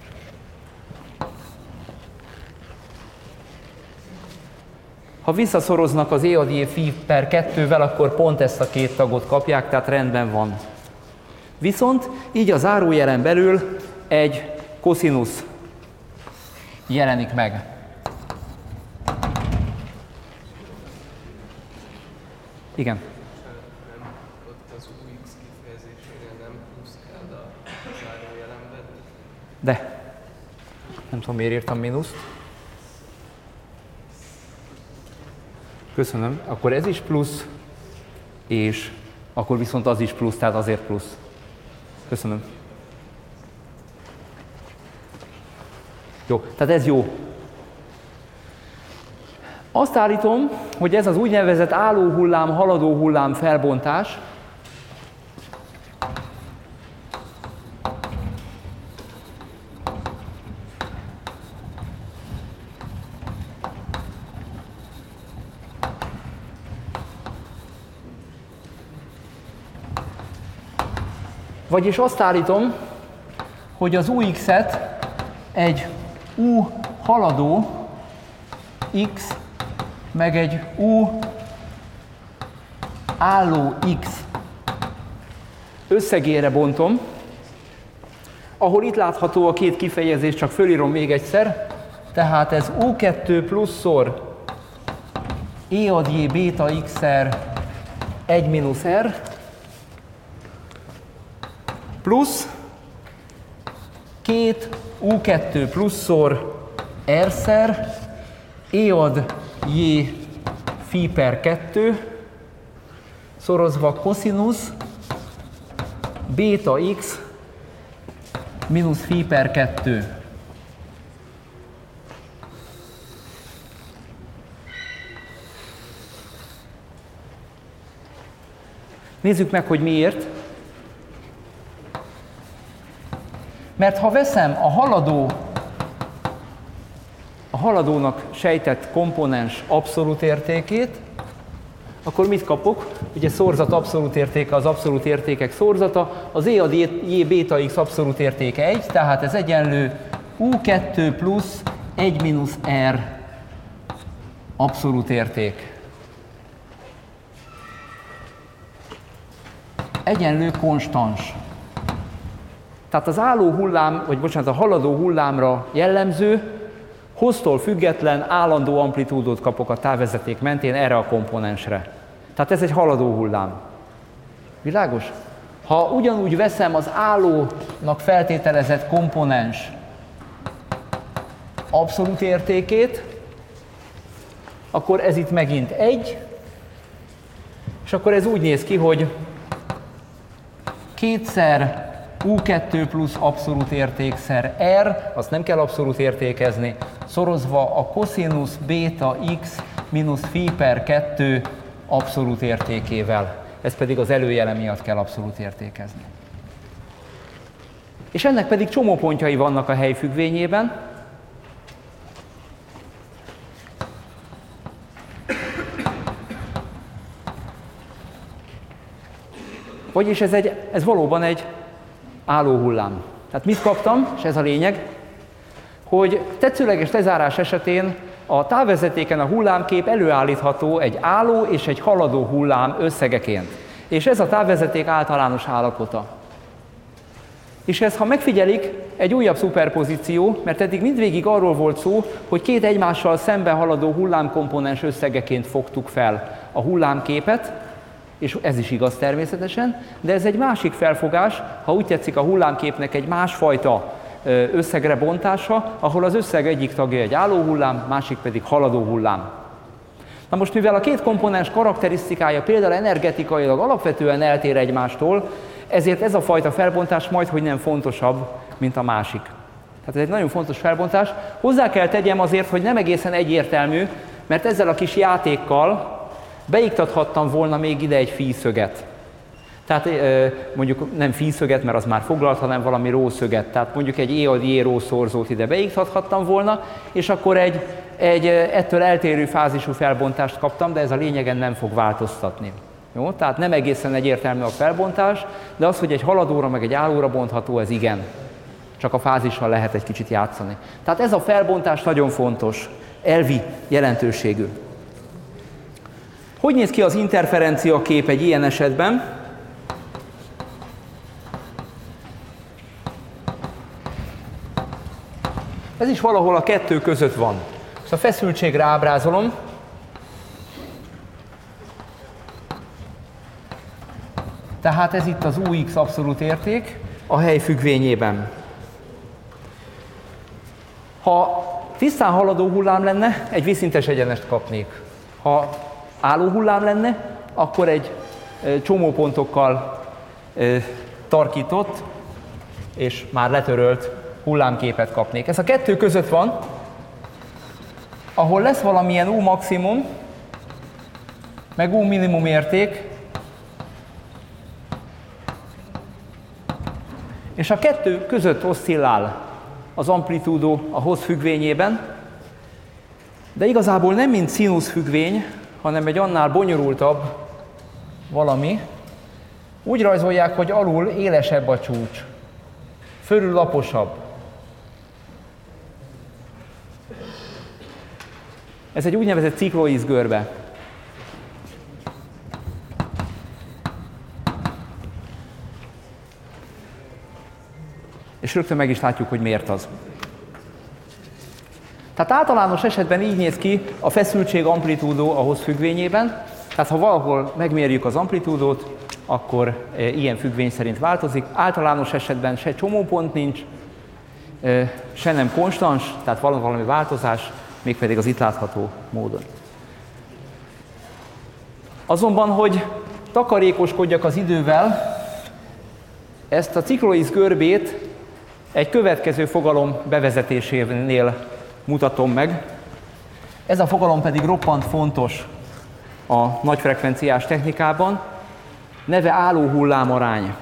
Ha visszaszoroznak az E ad J phi per 2-vel, akkor pont ezt a két tagot kapják, tehát rendben van. Viszont így a zárójelen belül egy koszinusz jelenik meg. Igen.
Ott az UX kifejezésénél nem plusz kell a zárójelenben?
De. Nem tudom, miért írtam mínuszt. Köszönöm. Akkor ez is plusz, és akkor viszont az is plusz, tehát azért plusz. Köszönöm. Jó, tehát ez jó. Azt állítom, hogy ez az úgynevezett álló hullám, haladó hullám felbontás vagyis azt állítom, hogy az UX-et egy U haladó X meg egy U álló X összegére bontom, ahol itt látható a két kifejezés, csak fölírom még egyszer, tehát ez U2 pluszszor E ad J béta X-szer 1 mínusz R plusz 2 U2 pluszszor R-szer E ad J phi per 2 szorozva koszinusz beta x mínusz phi per 2. Nézzük meg, hogy miért. Mert ha veszem a haladónak sejtett komponens abszolút értékét, akkor mit kapok? Ugye szorzat abszolút értéke az abszolút értékek szorzata, az E ad J beta x abszolút értéke 1, tehát ez egyenlő U2 plusz 1 mínusz R abszolút érték. Egyenlő konstans. Tehát az álló hullám, vagy bocsánat, a haladó hullámra jellemző, hoztól független állandó amplitúdót kapok a távvezeték mentén erre a komponensre. Tehát ez egy haladó hullám. Világos? Ha ugyanúgy veszem az állónak feltételezett komponens abszolút értékét, akkor ez itt megint 1, és akkor ez úgy néz ki, hogy kétszer U2 plusz abszolút értékszer R, azt nem kell abszolút értékezni, szorozva a koszinusz beta x mínusz phi per 2 abszolút értékével. Ez pedig az előjele miatt kell abszolút értékezni. És ennek pedig csomópontjai vannak a helyfüggvényében. Vagyis ez valóban egy álló hullám. Tehát mit kaptam, és ez a lényeg, hogy tetszőleges lezárás esetén a távvezetéken a hullámkép előállítható egy álló és egy haladó hullám összegeként. És ez a távvezeték általános állapota. És ez, ha megfigyelik, egy újabb szuperpozíció, mert eddig mindvégig arról volt szó, hogy két egymással szembe haladó hullámkomponens összegeként fogtuk fel a hullámképet, és ez is igaz természetesen, de ez egy másik felfogás, ha úgy tetszik, a hullámképnek egy másfajta összegre bontása, ahol az összeg egyik tagja egy álló hullám, másik pedig haladó hullám. Na most, mivel a két komponens karakterisztikája például energetikailag alapvetően eltér egymástól, ezért ez a fajta felbontás majdhogy nem fontosabb, mint a másik. Tehát ez egy nagyon fontos felbontás. Hozzá kell tegyem azért, hogy nem egészen egyértelmű, mert ezzel a kis játékkal beiktathattam volna még ide egy phi-szöget. Tehát mondjuk nem phi-szöget, mert az már foglalt, hanem valami rho-szöget. Tehát mondjuk egy E ad J rho szorzót ide beiktathattam volna, és akkor egy ettől eltérő fázisú felbontást kaptam, de ez a lényegen nem fog változtatni. Jó? Tehát nem egészen egyértelmű a felbontás, de az, hogy egy haladóra meg egy állóra bontható, ez igen. Csak a fázissal lehet egy kicsit játszani. Tehát ez a felbontás nagyon fontos, elvi jelentőségű. Hogy néz ki az interferencia kép egy ilyen esetben? Ez is valahol a kettő között van. Most a feszültségre ábrázolom. Tehát ez itt az UX abszolút érték a hely függvényében. Ha tisztán haladó hullám lenne, egy vízszintes egyenest kapnék. Ha álló hullám lenne, akkor egy csomópontokkal tarkított és már letörölt hullámképet kapnék. Ez a kettő között van, ahol lesz valamilyen U maximum, meg U minimum érték, és a kettő között oszcillál az amplitúdó a hoz függvényében, de igazából nem mint színusz függvény, hanem egy annál bonyolultabb valami. Úgy rajzolják, hogy alul élesebb a csúcs, fölül laposabb. Ez egy úgynevezett cikloid görbe. És rögtön meg is látjuk, hogy miért az. Tehát általános esetben így néz ki a feszültség amplitúdó a hoz függvényében, Tehát ha valahol megmérjük az amplitúdót, akkor ilyen függvény szerint változik. Általános esetben se csomópont nincs, se nem konstans, tehát valami változás, mégpedig az itt látható módon. Azonban, hogy takarékoskodjak az idővel, ezt a cikloid görbét egy következő fogalom bevezetésénél mutatom meg. Ez a fogalom pedig roppant fontos a nagyfrekvenciás technikában, neve álló hullámarány.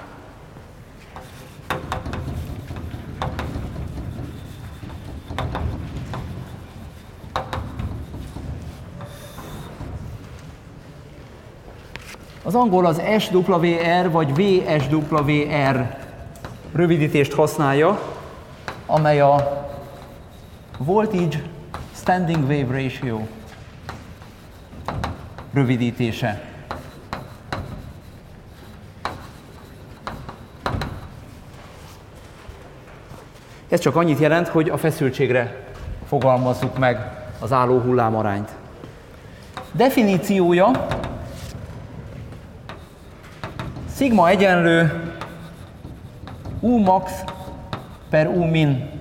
Az angol az SWR vagy VSWR rövidítést használja, amely a Voltage Standing Wave Ratio rövidítése. Ez csak annyit jelent, hogy a feszültségre fogalmazzuk meg az álló hullámarányt. Definíciója: szigma egyenlő U max per U min.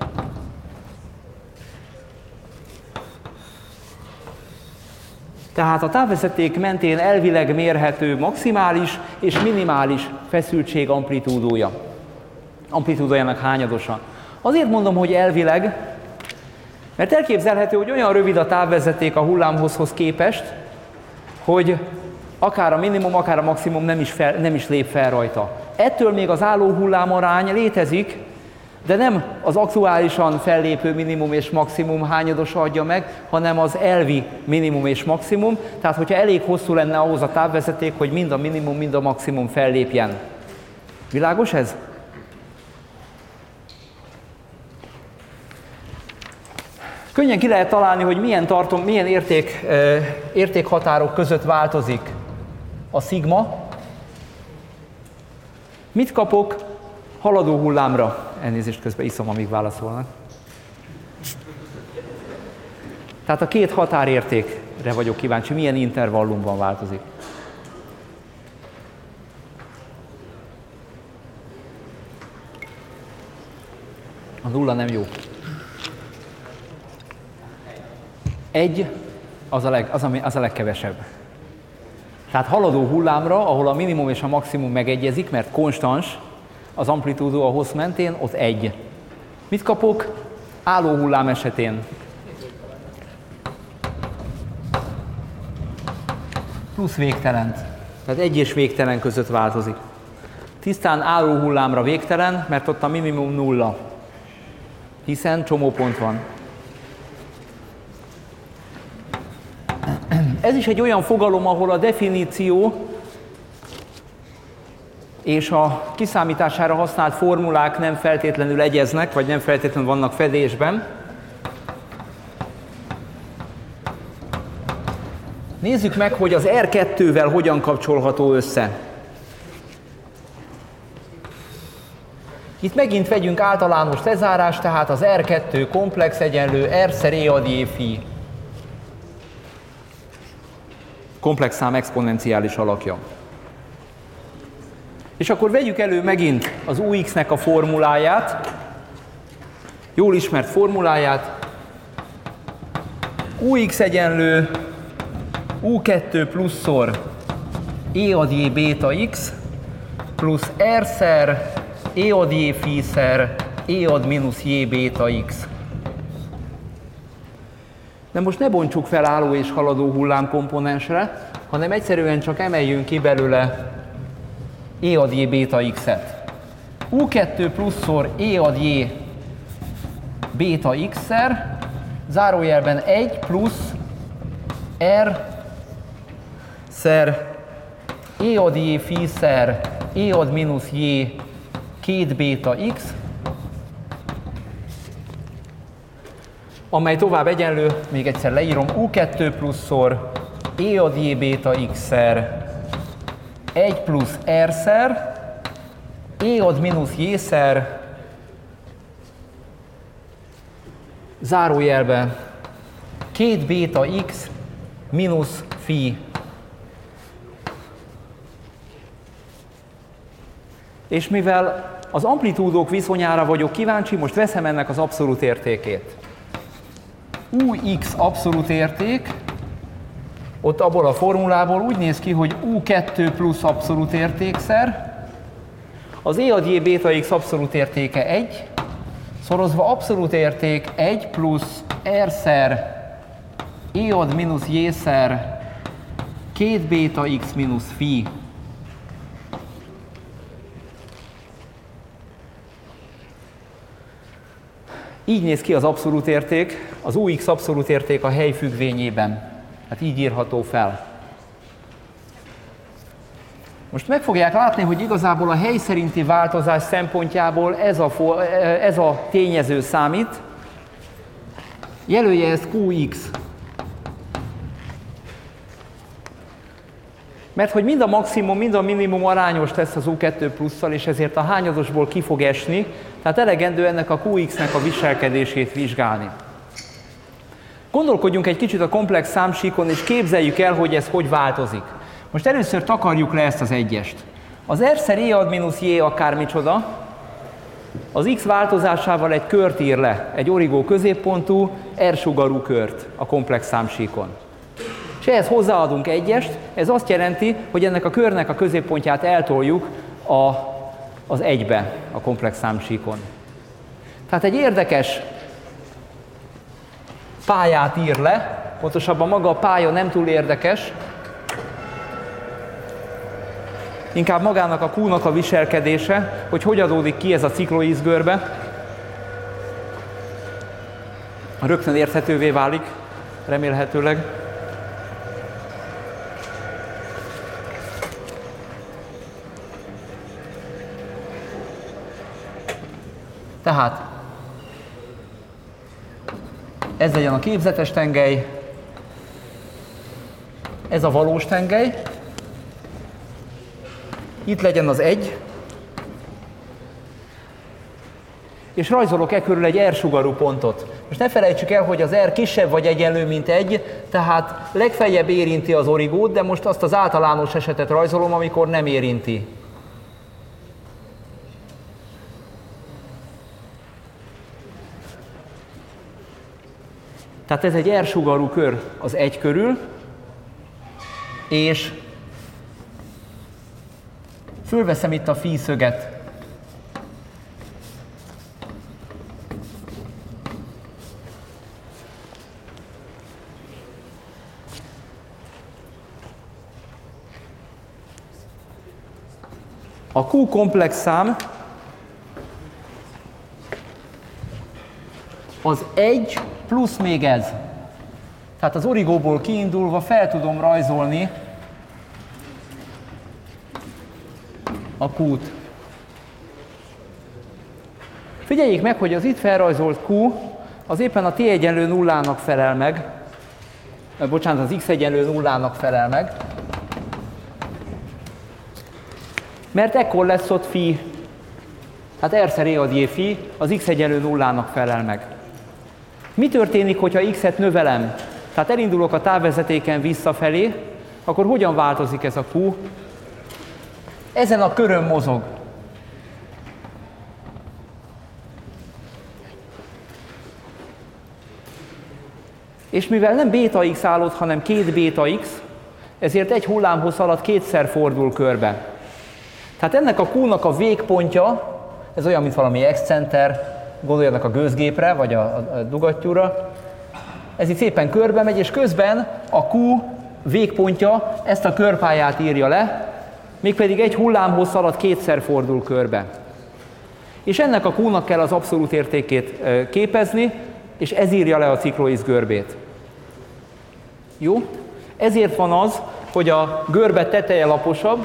Tehát a távvezeték mentén elvileg mérhető maximális és minimális feszültség amplitúdójának hányadosa. Azért mondom, hogy elvileg, mert elképzelhető, hogy olyan rövid a távvezeték a hullámhozhoz képest, hogy akár a minimum, akár a maximum nem is lép fel rajta. Ettől még az álló hullámarány létezik, de nem az aktuálisan fellépő minimum és maximum hányadosa adja meg, hanem az elvi minimum és maximum. Tehát, hogyha elég hosszú lenne ahhoz a távvezeték, hogy mind a minimum, mind a maximum fellépjen. Világos ez? Könnyen ki lehet találni, hogy milyen értékhatárok között változik a szigma. Mit kapok haladó hullámra? Elnézést, közben iszom, amíg válaszolnak. Tehát a két határértékre vagyok kíváncsi, milyen intervallumban változik. A nulla nem jó. 1 az a legkevesebb. Tehát haladó hullámra, ahol a minimum és a maximum megegyezik, mert konstans az amplitúdó a hossz mentén, ott 1. Mit kapok álló hullám esetén? Plusz végtelent. Tehát 1 és végtelen között változik. Tisztán álló hullámra végtelen, mert ott a minimum 0. Hiszen csomópont van. Ez is egy olyan fogalom, ahol a definíció és a kiszámítására használt formulák nem feltétlenül egyeznek, vagy nem feltétlenül vannak fedésben. Nézzük meg, hogy az R2-vel hogyan kapcsolható össze. Itt megint vegyünk általános lezárást, tehát az R2 komplex egyenlő R-szer E ad J phi. Komplex szám exponenciális alakja. És akkor vegyük elő megint az UX-nek a formuláját, jól ismert formuláját. UX egyenlő U2 pluszszor E ad J béta X plusz R-szer E ad J phi-szer E ad mínusz J béta X. De most ne bontsuk fel álló és haladó hullámkomponensre, hanem egyszerűen csak emeljünk ki belőle E ad J béta X-et. U2 pluszszor E ad J béta X-szer, zárójelben 1 plusz R szer E ad J phi-szer E ad mínusz J 2 béta X, amely tovább egyenlő, még egyszer leírom, U2 pluszszor E ad J béta X-szer 1 plusz R-szer E ad mínusz J-szer zárójelbe 2 béta X mínusz phi. és mivel az amplitúdók viszonyára vagyok kíváncsi, most veszem ennek az abszolút értékét. Ux abszolút érték, ott abból a formulából úgy néz ki, hogy U2 plusz abszolút értékszer, az E ad J beta X abszolút értéke 1, szorozva abszolút érték 1 plusz R-szer E ad mínusz J-szer 2 beta X mínusz phi. Így néz ki az abszolút érték, az Ux abszolút érték a hely függvényében. Hát így írható fel. Most meg fogják látni, hogy igazából a hely szerinti változás szempontjából ez a tényező számít. Jelölje ezt Qx. Mert hogy mind a maximum, mind a minimum arányos lesz az U2 plusszal, és ezért a hányadosból ki fog esni, tehát elegendő ennek a Qx-nek a viselkedését vizsgálni. Gondolkodjunk egy kicsit a komplex számsíkon, és képzeljük el, hogy ez hogy változik. Most először takarjuk le ezt az egyest. Az R-szer E ad mínusz J akármicsoda, az X változásával egy kört ír le, egy origó középpontú, R-sugarú kört a komplex számsíkon. És ehhez hozzáadunk egyest, ez azt jelenti, hogy ennek a körnek a középpontját eltoljuk az egybe a komplex számsíkon. Tehát egy érdekes pályát ír le, pontosabban maga a pálya nem túl érdekes, inkább magának a Q-nak a viselkedése, hogy adódik ki ez a cikloid görbe. Rögtön érthetővé válik, remélhetőleg. Tehát ez legyen a képzetes tengely, ez a valós tengely, itt legyen az 1, és rajzolok e körül egy R-sugarú pontot. Most ne felejtsük el, hogy az R kisebb vagy egyenlő, mint 1, tehát legfeljebb érinti az origót, de most azt az általános esetet rajzolom, amikor nem érinti. Tehát ez egy R-sugarú kör az 1 körül, és fölveszem itt a phi szöget. A Q komplex szám az 1 plusz még ez. Tehát az origóból kiindulva fel tudom rajzolni a Q-t. Figyeljék meg, hogy az itt felrajzolt Q az éppen a t egyenlő nullának felel meg, bocsánat, az x egyenlő nullának felel meg, mert ekkor lesz ott phi, tehát R-szer E ad J phi, az x egyenlő nullának felel meg. Mi történik, hogyha x-et növelem? Tehát elindulok a távvezetéken visszafelé, akkor hogyan változik ez a Q? Ezen a körön mozog. És mivel nem beta x állott, hanem 2 beta x, ezért egy hullámhossz alatt kétszer fordul körbe. Tehát ennek a Q-nak a végpontja, ez olyan, mint valami excenter, gondoljanak a gőzgépre, vagy a dugattyúra, ez itt szépen körbe megy, és közben a Q végpontja ezt a körpályát írja le, mégpedig egy hullámhossz alatt kétszer fordul körbe. És ennek a Q-nak kell az abszolút értékét képezni, és ez írja le a cikloid görbét. Jó? Ezért van az, hogy a görbe teteje laposabb,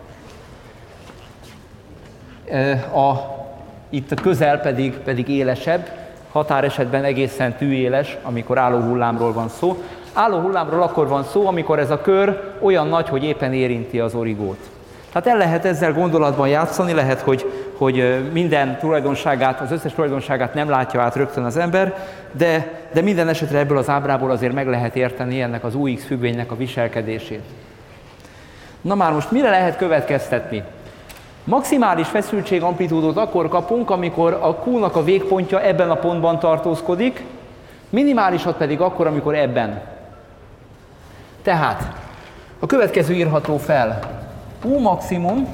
itt a közel pedig élesebb, határesetben egészen tűéles, amikor álló hullámról van szó. Álló hullámról akkor van szó, amikor ez a kör olyan nagy, hogy éppen érinti az origót. Tehát el lehet ezzel gondolatban játszani, lehet, hogy minden tulajdonságát, az összes tulajdonságát nem látja át rögtön az ember, de minden esetre ebből az ábrából azért meg lehet érteni ennek az UX függvénynek a viselkedését. Na már most mire lehet következtetni? Maximális feszültségamplitúdot akkor kapunk, amikor a Q-nak a végpontja ebben a pontban tartózkodik, minimálisat pedig akkor, amikor ebben. Tehát a következő írható fel. U maximum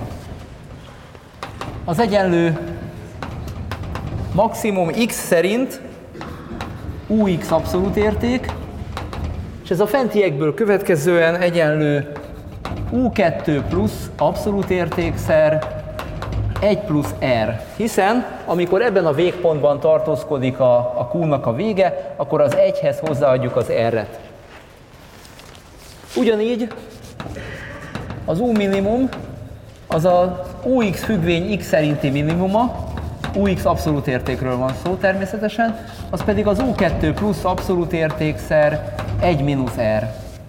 az egyenlő maximum x szerint ux abszolút érték, és ez a fentiekből következően egyenlő u2 plusz abszolút értékszer 1 plusz r. Hiszen amikor ebben a végpontban tartózkodik a Q-nak a vége, akkor az 1-hez hozzáadjuk az r-et. Ugyanígy az U minimum az a UX függvény x szerinti minimuma, UX abszolút értékről van szó természetesen, az pedig az U2 plusz abszolút értékszer 1 mínusz R.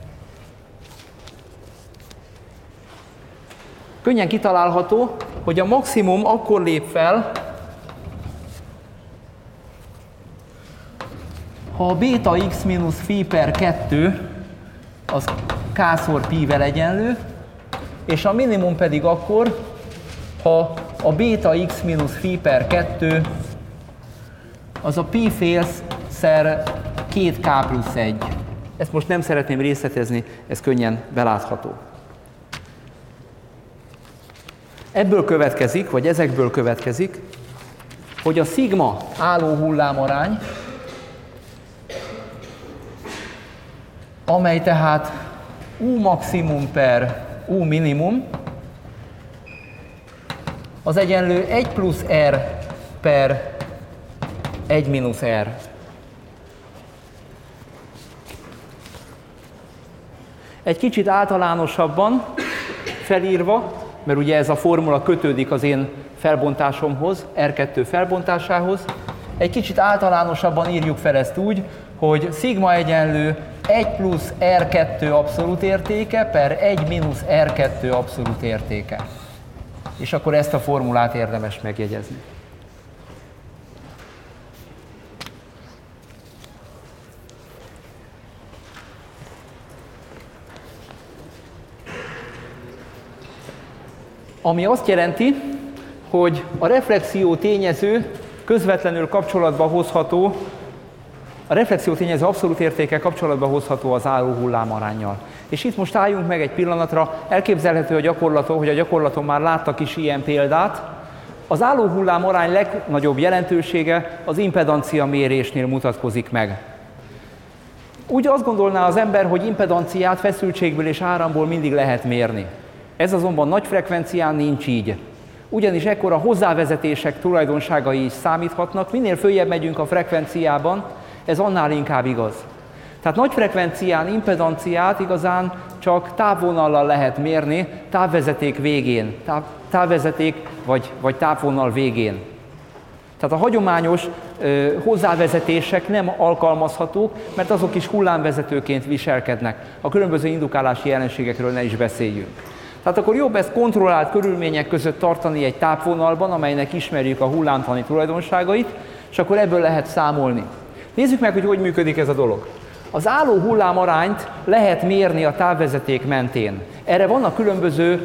Könnyen kitalálható, hogy a maximum akkor lép fel, ha a beta x mínusz phi per 2 az k-szor pi-vel egyenlő, és a minimum pedig akkor, ha a beta x mínusz phi per 2 az a pi félszer 2k plusz 1. Ezt most nem szeretném részletezni, ez könnyen belátható. Ebből következik, vagy ezekből következik, hogy a szigma álló hullámarány, amely tehát U maximum per U minimum, az egyenlő 1 plusz R per 1 mínusz R. Egy kicsit általánosabban felírva, mert ugye ez a formula kötődik az én felbontásomhoz, R2 felbontásához, egy kicsit általánosabban írjuk fel ezt úgy, hogy szigma egyenlő 1 plusz R2 abszolút értéke per 1 mínusz R2 abszolút értéke. És akkor ezt a formulát érdemes megjegyezni. Ami azt jelenti, hogy a reflexió tényező közvetlenül kapcsolatba hozható, a reflexió tényező abszolút értéke kapcsolatba hozható az álló hullámaránnyal. És itt most álljunk meg egy pillanatra, elképzelhető hogy a gyakorlaton már láttak is ilyen példát. Az álló hullámarány legnagyobb jelentősége az impedancia mérésnél mutatkozik meg. Úgy azt gondolná az ember, hogy impedanciát feszültségből és áramból mindig lehet mérni. Ez azonban nagy frekvencián nincs így. Ugyanis ekkor a hozzávezetések tulajdonságai is számíthatnak, minél följebb megyünk a frekvenciában, ez annál inkább igaz. Tehát nagy frekvencián impedanciát igazán csak távvonallal lehet mérni, távvezeték végén, távvezeték vagy távvonal végén. Tehát a hagyományos hozzávezetések nem alkalmazhatók, mert azok is hullámvezetőként viselkednek. A különböző indukálási jelenségekről ne is beszéljünk. Tehát akkor jobb ezt kontrollált körülmények között tartani egy tápvonalban, amelynek ismerjük a hullámtani tulajdonságait, és akkor ebből lehet számolni. Nézzük meg, hogy működik ez a dolog. Az álló hullámarányt lehet mérni a távvezeték mentén. Erre vannak különböző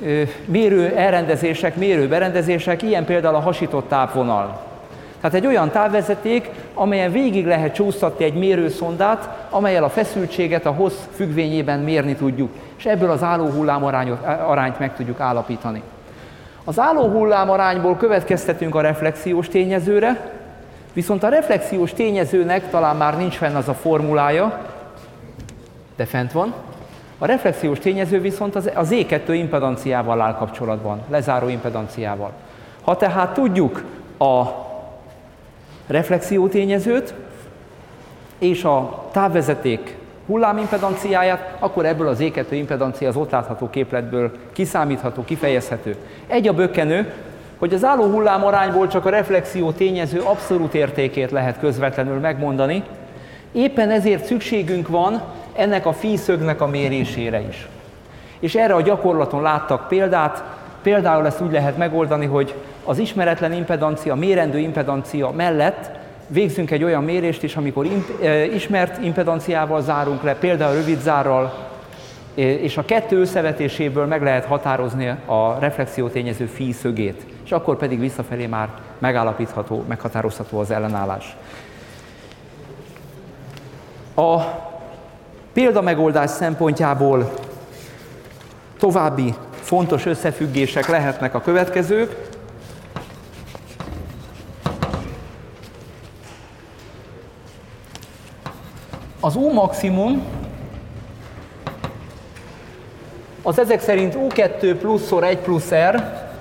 mérőberendezések, ilyen például a hasított tápvonal. Tehát egy olyan távvezeték, amelyen végig lehet csúsztatni egy mérőszondát, amellyel a feszültséget a hossz függvényében mérni tudjuk, és ebből az álló hullámarányt meg tudjuk állapítani. Az álló hullámarányból következtetünk a reflexiós tényezőre, viszont a reflexiós tényezőnek talán már nincs fenn az a formulája, de fent van. A reflexiós tényező viszont az E2 impedanciával áll kapcsolatban, lezáró impedanciával. Ha tehát tudjuk a reflexió tényezőt és a távvezeték hullámimpedanciáját, akkor ebből az E2 impedancia az ott látható képletből kiszámítható, kifejezhető. Egy a bökkenő, hogy az álló hullámarányból csak a reflexió tényező abszolút értékét lehet közvetlenül megmondani, éppen ezért szükségünk van ennek a phi szögnek a mérésére is. És erre a gyakorlaton láttak példát, például ezt úgy lehet megoldani, hogy az ismeretlen impedancia, mérendő impedancia mellett végzünk egy olyan mérést is, amikor ismert impedanciával zárunk le, például rövidzárral, és a kettő összevetéséből meg lehet határozni a reflexiótényező phi szögét, és akkor pedig visszafelé már megállapítható, meghatározható az ellenállás. A példamegoldás szempontjából további fontos összefüggések lehetnek a következők. Az U maximum az ezek szerint U2 pluszszor 1 plusz R,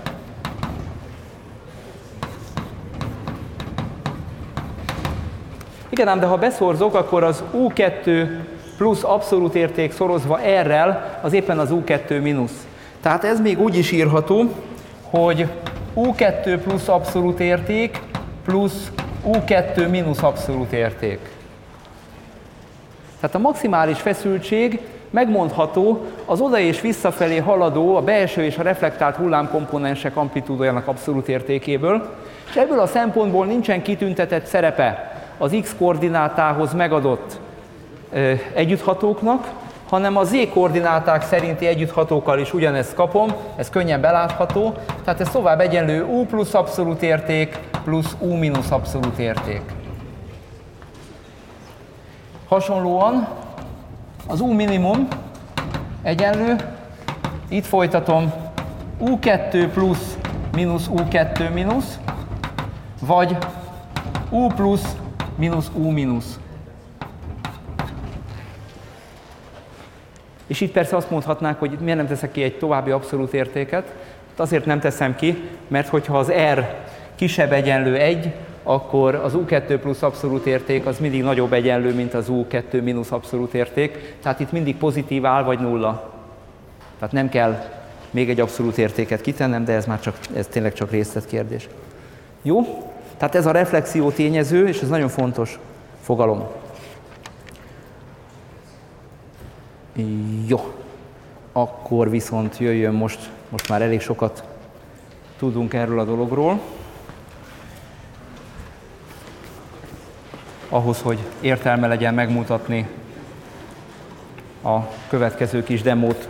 igen ám, de ha beszorzok, akkor az U2 plusz abszolút érték szorozva R-rel az éppen az U2 mínusz. Tehát ez még úgy is írható, hogy U2 plusz abszolút érték plusz U2 mínusz abszolút érték. Tehát a maximális feszültség megmondható az oda és visszafelé haladó, a belső és a reflektált hullámkomponensek amplitúdójának abszolút értékéből, és ebből a szempontból nincsen kitüntetett szerepe az x koordinátához megadott együtthatóknak, hanem a z koordináták szerinti együtthatókkal is ugyanezt kapom, ez könnyen belátható, tehát ez tovább egyenlő U plusz abszolút érték plusz U mínusz abszolút érték. Hasonlóan az U minimum egyenlő, itt folytatom, U2 plusz mínusz U2 mínusz, vagy U plusz mínusz U mínusz. És itt persze azt mondhatnák, hogy miért nem teszek ki egy további abszolút értéket. Azért nem teszem ki, mert hogyha az R kisebb egyenlő 1, akkor az U2 plusz abszolút érték az mindig nagyobb egyenlő, mint az U2 mínusz abszolút érték. Tehát itt mindig pozitív áll vagy nulla. Tehát nem kell még egy abszolút értéket kitennem, de ez tényleg csak részletkérdés. Jó? Tehát ez a reflexió tényező, és ez nagyon fontos fogalom. Jó. Akkor viszont jöjjön most már elég sokat tudunk erről a dologról. Ahhoz, hogy értelme legyen megmutatni a következő kis demót.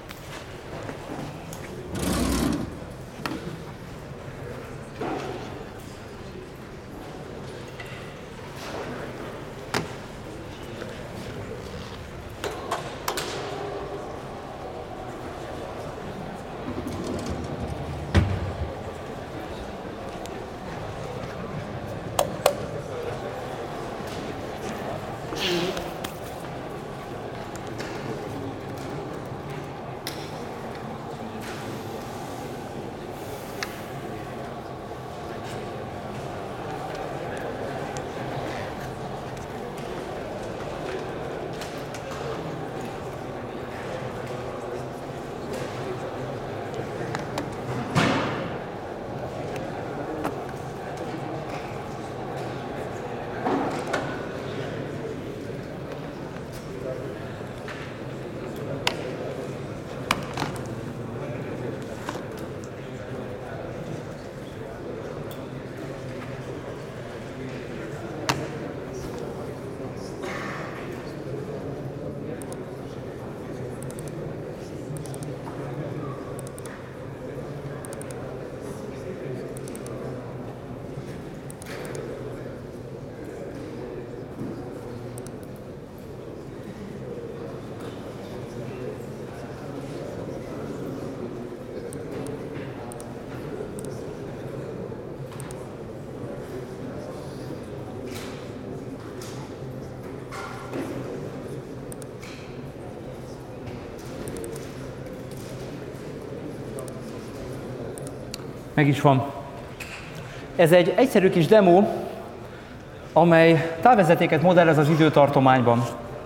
Meg is van. Ez egy egyszerű kis demo, amely távvezetéket modellez az időtartományban.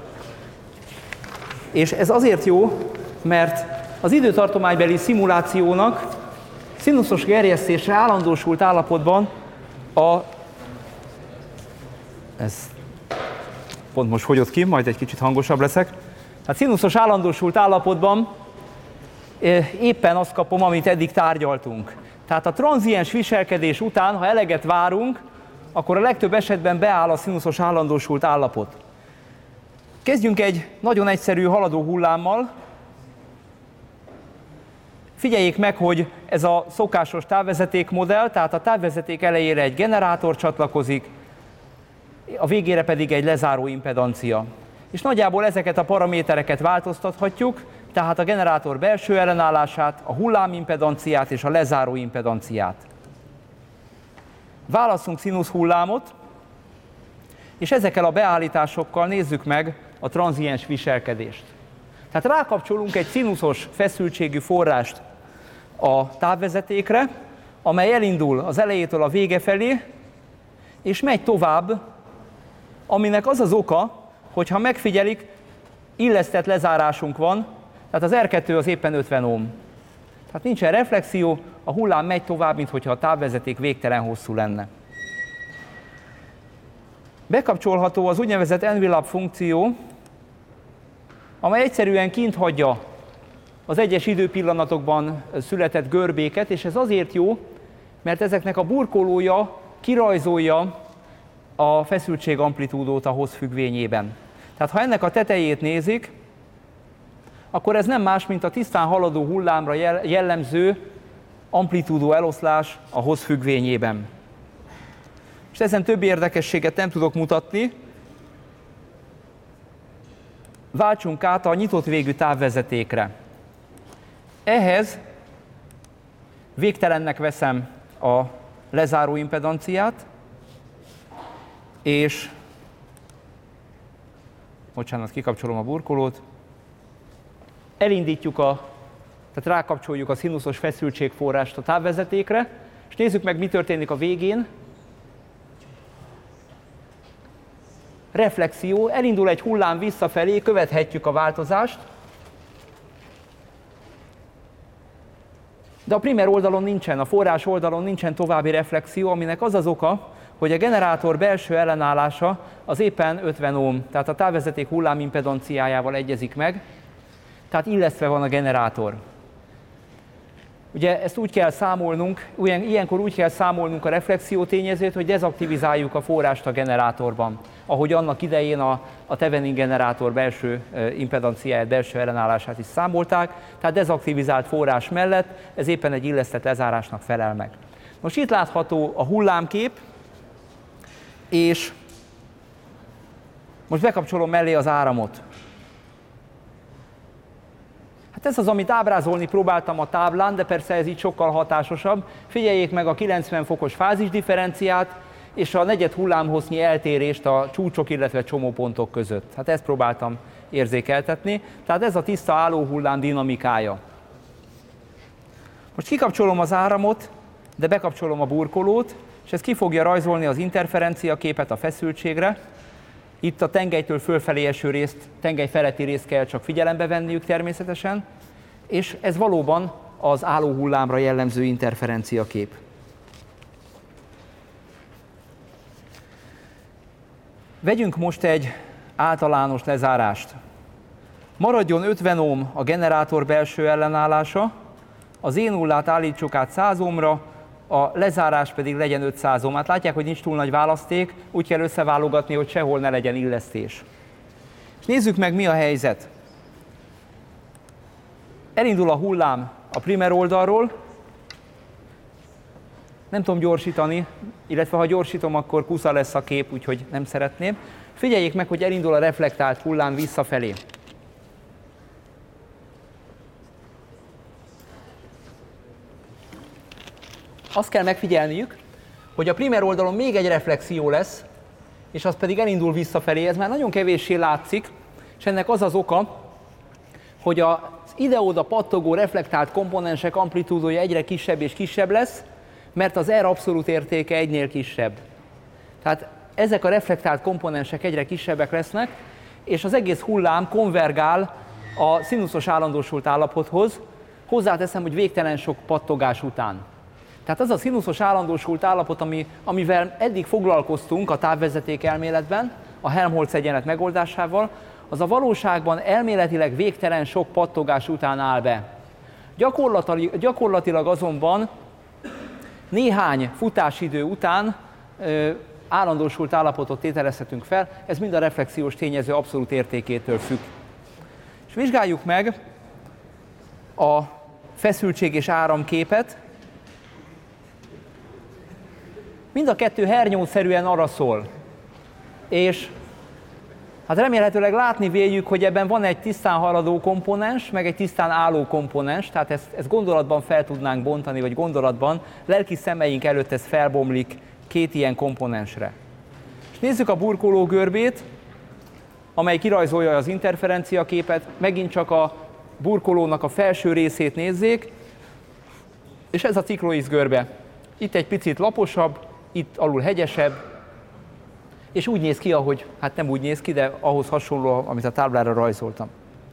És ez azért jó, mert az időtartománybeli szimulációnak szinuszos gerjesztésre állandósult állapotban ez pont most fogyott ki, majd egy kicsit hangosabb leszek. Hát szinuszos állandósult állapotban éppen azt kapom, amit eddig tárgyaltunk. Tehát a tranziens viselkedés után, ha eleget várunk, akkor a legtöbb esetben beáll a szinuszos állandósult állapot. Kezdjünk egy nagyon egyszerű haladó hullámmal, Figyeljék meg, hogy ez a szokásos távvezeték modell, tehát a távvezeték elejére egy generátor csatlakozik, a végére pedig egy lezáró impedancia. És nagyjából ezeket a paramétereket változtathatjuk, tehát a generátor belső ellenállását, a hullámimpedanciát és a lezáró impedanciát. Válasszunk színusz hullámot, és ezekkel a beállításokkal nézzük meg a tranziens viselkedést. Tehát rákapcsolunk egy színuszos feszültségű forrást a távvezetékre, amely elindul az elejétől a vége felé, és megy tovább, aminek az az oka, hogyha megfigyelik, illesztett lezárásunk van, tehát az R2 az éppen 50 ohm. Tehát nincsen reflexió, a hullám megy tovább, mintha a távvezeték végtelen hosszú lenne. Bekapcsolható az úgynevezett envelope funkció, amely egyszerűen kint hagyja az egyes időpillanatokban született görbéket, és ez azért jó, mert ezeknek a burkolója kirajzolja a feszültségamplitúdót a hossz függvényében. Tehát ha ennek a tetejét nézik, akkor ez nem más, mint a tisztán haladó hullámra jellemző amplitúdó eloszlás a hossz függvényében. És ezen több érdekességet nem tudok mutatni. Váltsunk át a nyitott végű távvezetékre. Ehhez végtelennek veszem a lezáró impedanciát, és kikapcsolom a burkolót. Elindítjuk tehát rákapcsoljuk a színuszos feszültségforrást a távvezetékre, és nézzük meg, mi történik a végén. Reflexió, elindul egy hullám visszafelé, követhetjük a változást, de a primer oldalon nincsen, a forrás oldalon nincsen további reflexió, aminek az az oka, hogy a generátor belső ellenállása az éppen 50 ohm, tehát a távvezeték hullámimpedanciájával egyezik meg, tehát illesztve van a generátor. Ugye ezt úgy kell számolnunk, ilyenkor úgy kell számolnunk a reflexió tényezőt, hogy dezaktivizáljuk a forrást a generátorban, ahogy annak idején a Thevenin generátor belső impedanciáját, belső ellenállását is számolták, tehát dezaktivizált forrás mellett ez éppen egy illesztett lezárásnak felel meg. Most itt látható a hullámkép, és most bekapcsolom mellé az áramot. Hát ez az, amit ábrázolni próbáltam a táblán, de persze ez így sokkal hatásosabb. Figyeljék meg a 90 fokos fázisdifferenciát és a negyed hullámhossznyi eltérést a csúcsok, illetve csomópontok között. Hát ezt próbáltam érzékeltetni. Tehát ez a tiszta állóhullám dinamikája. Most kikapcsolom az áramot, de bekapcsolom a burkolót, és ez ki fogja rajzolni az interferencia képet a feszültségre. Itt a tengelytől fölfelé eső részt, tengely feletti részt kell csak figyelembe venniük természetesen, és ez valóban az állóhullámra jellemző interferencia kép. Vegyünk most egy általános lezárást. Maradjon 50 ohm a generátor belső ellenállása, az E0-át állítsuk át 100 ohmra, a lezárás pedig legyen 500 ohm. Hát látják, hogy nincs túl nagy választék, úgy kell összeválogatni, hogy sehol ne legyen illesztés. És nézzük meg, mi a helyzet. Elindul a hullám a primer oldalról, nem tudom gyorsítani, illetve ha gyorsítom, akkor kusza lesz a kép, úgyhogy nem szeretném. Figyeljék meg, hogy elindul a reflektált hullám visszafelé. Azt kell megfigyelniük, hogy a primer oldalon még egy reflexió lesz, és az pedig elindul visszafelé. Ez már nagyon kevéssé látszik, és ennek az az oka, hogy az ide-oda pattogó reflektált komponensek amplitúdója egyre kisebb és kisebb lesz, mert az R abszolút értéke egynél kisebb. Tehát ezek a reflektált komponensek egyre kisebbek lesznek, és az egész hullám konvergál a színuszos állandósult állapothoz. Hozzáteszem, hogy végtelen sok pattogás után. Tehát az a színuszos állandósult állapot, amivel eddig foglalkoztunk a távvezeték elméletben, a Helmholtz egyenlet megoldásával, az a valóságban elméletileg végtelen sok pattogás után áll be. Gyakorlatilag azonban néhány futásidő után állandósult állapotot tételezhetünk fel, ez mind a reflexiós tényező abszolút értékétől függ. És vizsgáljuk meg a feszültség és áramképet. Mind a kettő hernyószerűen arra szól. És hát remélhetőleg látni véljük, hogy ebben van egy tisztán haladó komponens, meg egy tisztán álló komponens, tehát ezt gondolatban fel tudnánk bontani, vagy gondolatban, lelki szemeink előtt ez felbomlik két ilyen komponensre. És nézzük a burkoló görbét, amely kirajzolja az interferenciaképet, megint csak a burkolónak a felső részét nézzék, és ez a cikloid görbe. Itt egy picit laposabb, itt alul hegyesebb, és úgy néz ki, ahogy, hát nem úgy néz ki, de ahhoz hasonló, amit a táblára rajzoltam.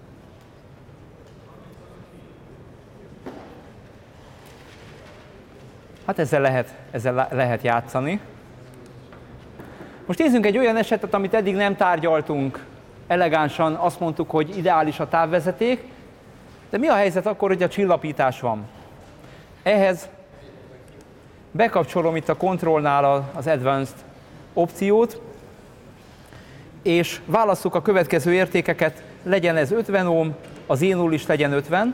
Hát ezzel lehet játszani. Most nézzünk egy olyan esetet, amit eddig nem tárgyaltunk elegánsan, azt mondtuk, hogy ideális a távvezeték, de mi a helyzet akkor, hogy a csillapítás van? Ehhez bekapcsolom itt a kontrollnál az Advanced opciót, és válasszuk a következő értékeket, legyen ez 50 ohm, az E0 is legyen 50,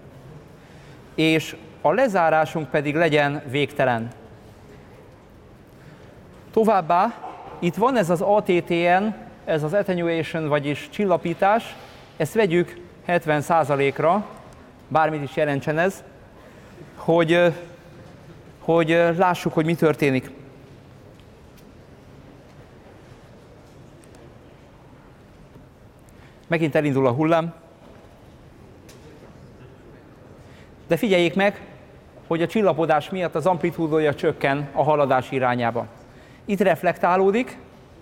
és a lezárásunk pedig legyen végtelen. Továbbá itt van ez az ATTN, ez az attenuation, vagyis csillapítás, ezt vegyük 70%-ra, bármit is jelentsen ez, hogy lássuk, hogy mi történik. Megint elindul a hullám. De figyeljék meg, hogy a csillapodás miatt az amplitúdója csökken a haladás irányába. Itt reflektálódik,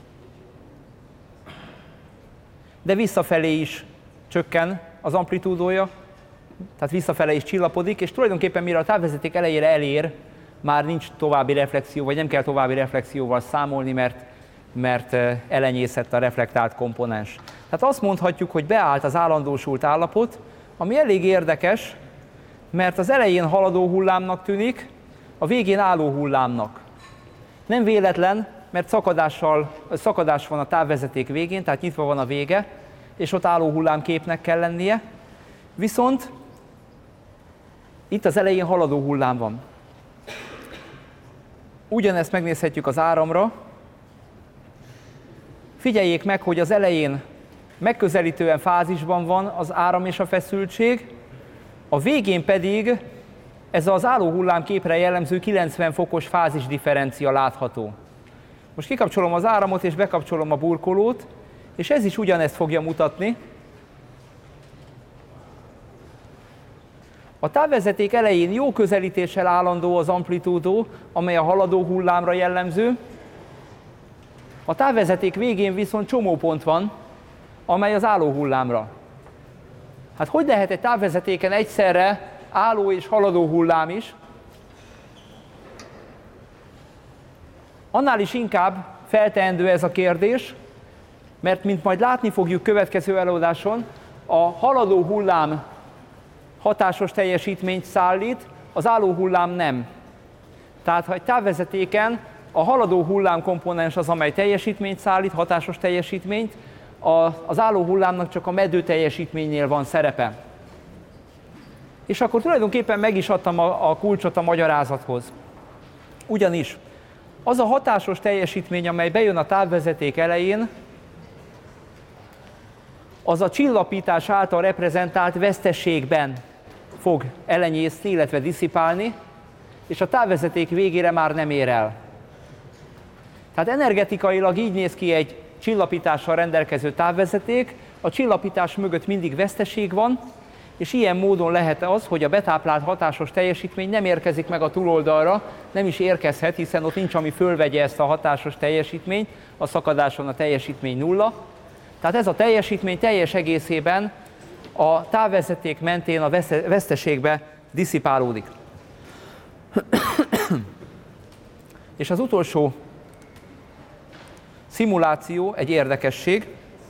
de visszafelé is csökken az amplitúdója, tehát visszafelé is csillapodik, és tulajdonképpen mire a távvezeték elejére elér, már nincs további reflexió, vagy nem kell további reflexióval számolni, mert elenyészett a reflektált komponens. Tehát azt mondhatjuk, hogy beállt az állandósult állapot, ami elég érdekes, mert az elején haladó hullámnak tűnik, a végén álló hullámnak. Nem véletlen, mert szakadás van a távvezeték végén, tehát nyitva van a vége, és ott álló hullámképnek kell lennie, viszont itt az elején haladó hullám van. Ugyanezt megnézhetjük az áramra. Figyeljék meg, hogy az elején megközelítően fázisban van az áram és a feszültség, a végén pedig ez az álló hullámképre jellemző 90 fokos fázisdifferencia látható. Most kikapcsolom az áramot és bekapcsolom a burkolót, és ez is ugyanezt fogja mutatni. A távvezeték elején jó közelítéssel állandó az amplitúdó, amely a haladó hullámra jellemző. A távvezeték végén viszont csomópont van, amely az álló hullámra. Hát hogy lehet egy távvezetéken egyszerre álló és haladó hullám is? Annál is inkább felteendő ez a kérdés, mert mint majd látni fogjuk következő előadáson, a haladó hullám hatásos teljesítményt szállít, az álló hullám nem. Tehát ha egy távvezetéken a haladó hullám komponens az, amely teljesítményt szállít, hatásos teljesítményt, az álló hullámnak csak a medő teljesítménynél van szerepe. És akkor tulajdonképpen meg is adtam a kulcsot a magyarázathoz. Ugyanis az a hatásos teljesítmény, amely bejön a távvezeték elején, az a csillapítás által reprezentált veszteségben fog elenyészni, illetve disszipálni, és a távvezeték végére már nem ér el. Tehát energetikailag így néz ki egy csillapítással rendelkező távvezeték, a csillapítás mögött mindig veszteség van, és ilyen módon lehet az, hogy a betáplált hatásos teljesítmény nem érkezik meg a túloldalra, nem is érkezhet, hiszen ott nincs, ami fölvegye ezt a hatásos teljesítményt, a szakadáson a teljesítmény nulla. Tehát ez a teljesítmény teljes egészében a távvezeték mentén a veszteségbe disszipálódik. És az utolsó szimuláció egy érdekesség.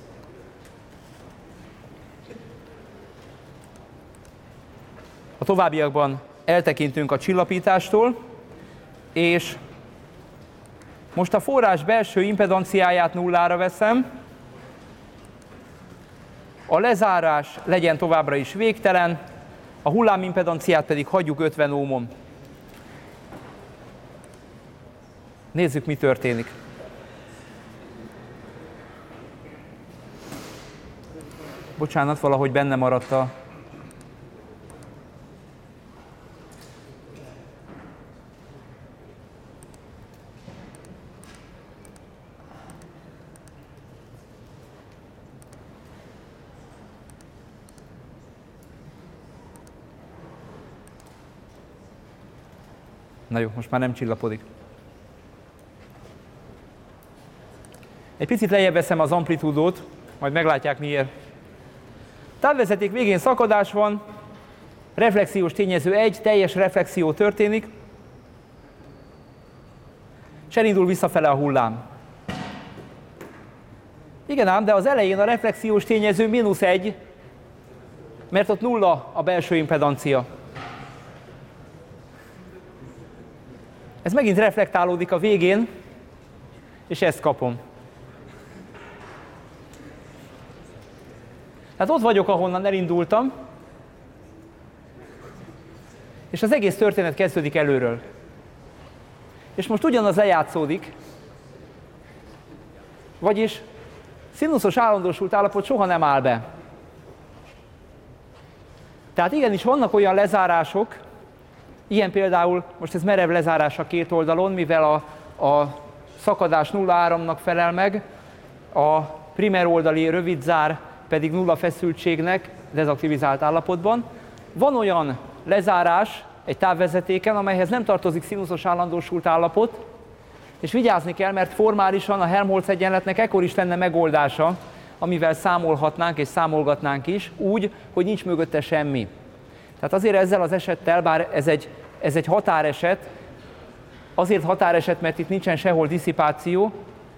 A továbbiakban eltekintünk a csillapítástól, és most a forrás belső impedanciáját nullára veszem, a lezárás legyen továbbra is végtelen, A hullámimpedanciát pedig hagyjuk 50 ohmon. Nézzük, mi történik. Bocsánat, valahogy benne maradt a... Na jó, most már nem csillapodik. Egy picit lejjebb veszem az amplitúdót, majd meglátják miért. Távvezeték végén szakadás van, reflexiós tényező 1, teljes reflexió történik, és elindul visszafele a hullám. Igen ám, de az elején a reflexiós tényező -1, mert ott nulla a belső impedancia. Ez megint reflektálódik a végén, és ezt kapom. Tehát ott vagyok, ahonnan elindultam, és az egész történet kezdődik előről. És most ugyanaz lejátszódik, vagyis szinuszos állandósult állapot soha nem áll be. Tehát igenis vannak olyan lezárások, ilyen például, most ez merev lezárás a két oldalon, mivel a szakadás nulla áramnak felel meg, a primer oldali rövid zár pedig nulla feszültségnek dezaktivizált állapotban. Van olyan lezárás egy távvezetéken, amelyhez nem tartozik szinuszos állandósult állapot, és vigyázni kell, mert formálisan a Helmholtz egyenletnek ekkor is lenne megoldása, amivel számolhatnánk és számolgatnánk is, úgy, hogy nincs mögötte semmi. Tehát azért ezzel az esettel, bár ez egy határeset, azért határeset, mert itt nincsen sehol disszipáció,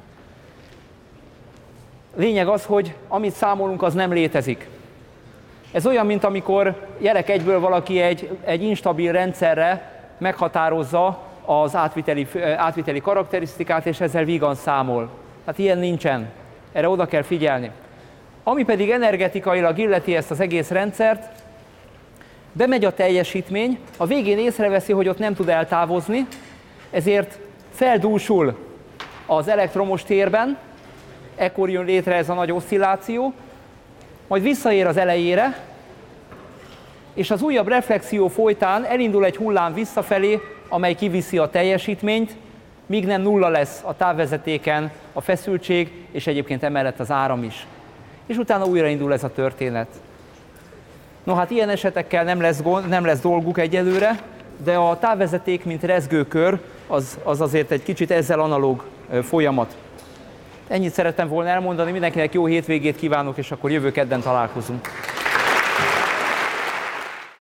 lényeg az, hogy amit számolunk, az nem létezik. Ez olyan, mint amikor jelek egyből valaki egy instabil rendszerre meghatározza az átviteli karakterisztikát, és ezzel vígan számol. Tehát ilyen nincsen. Erre oda kell figyelni. Ami pedig energetikailag illeti ezt az egész rendszert, bemegy a teljesítmény, a végén észreveszi, hogy ott nem tud eltávozni, ezért feldúsul az elektromos térben, ekkor jön létre ez a nagy oszcilláció, majd visszaér az elejére, és az újabb reflexió folytán elindul egy hullám visszafelé, amely kiviszi a teljesítményt, míg nem nulla lesz a távvezetéken a feszültség, és egyébként emellett az áram is. És utána újraindul ez a történet. No hát ilyen esetekkel nem lesz dolguk egyelőre, de a távvezeték, mint rezgőkör, az azért egy kicsit ezzel analóg folyamat. Ennyit szerettem volna elmondani, mindenkinek jó hétvégét kívánok, és akkor jövő kedden találkozunk.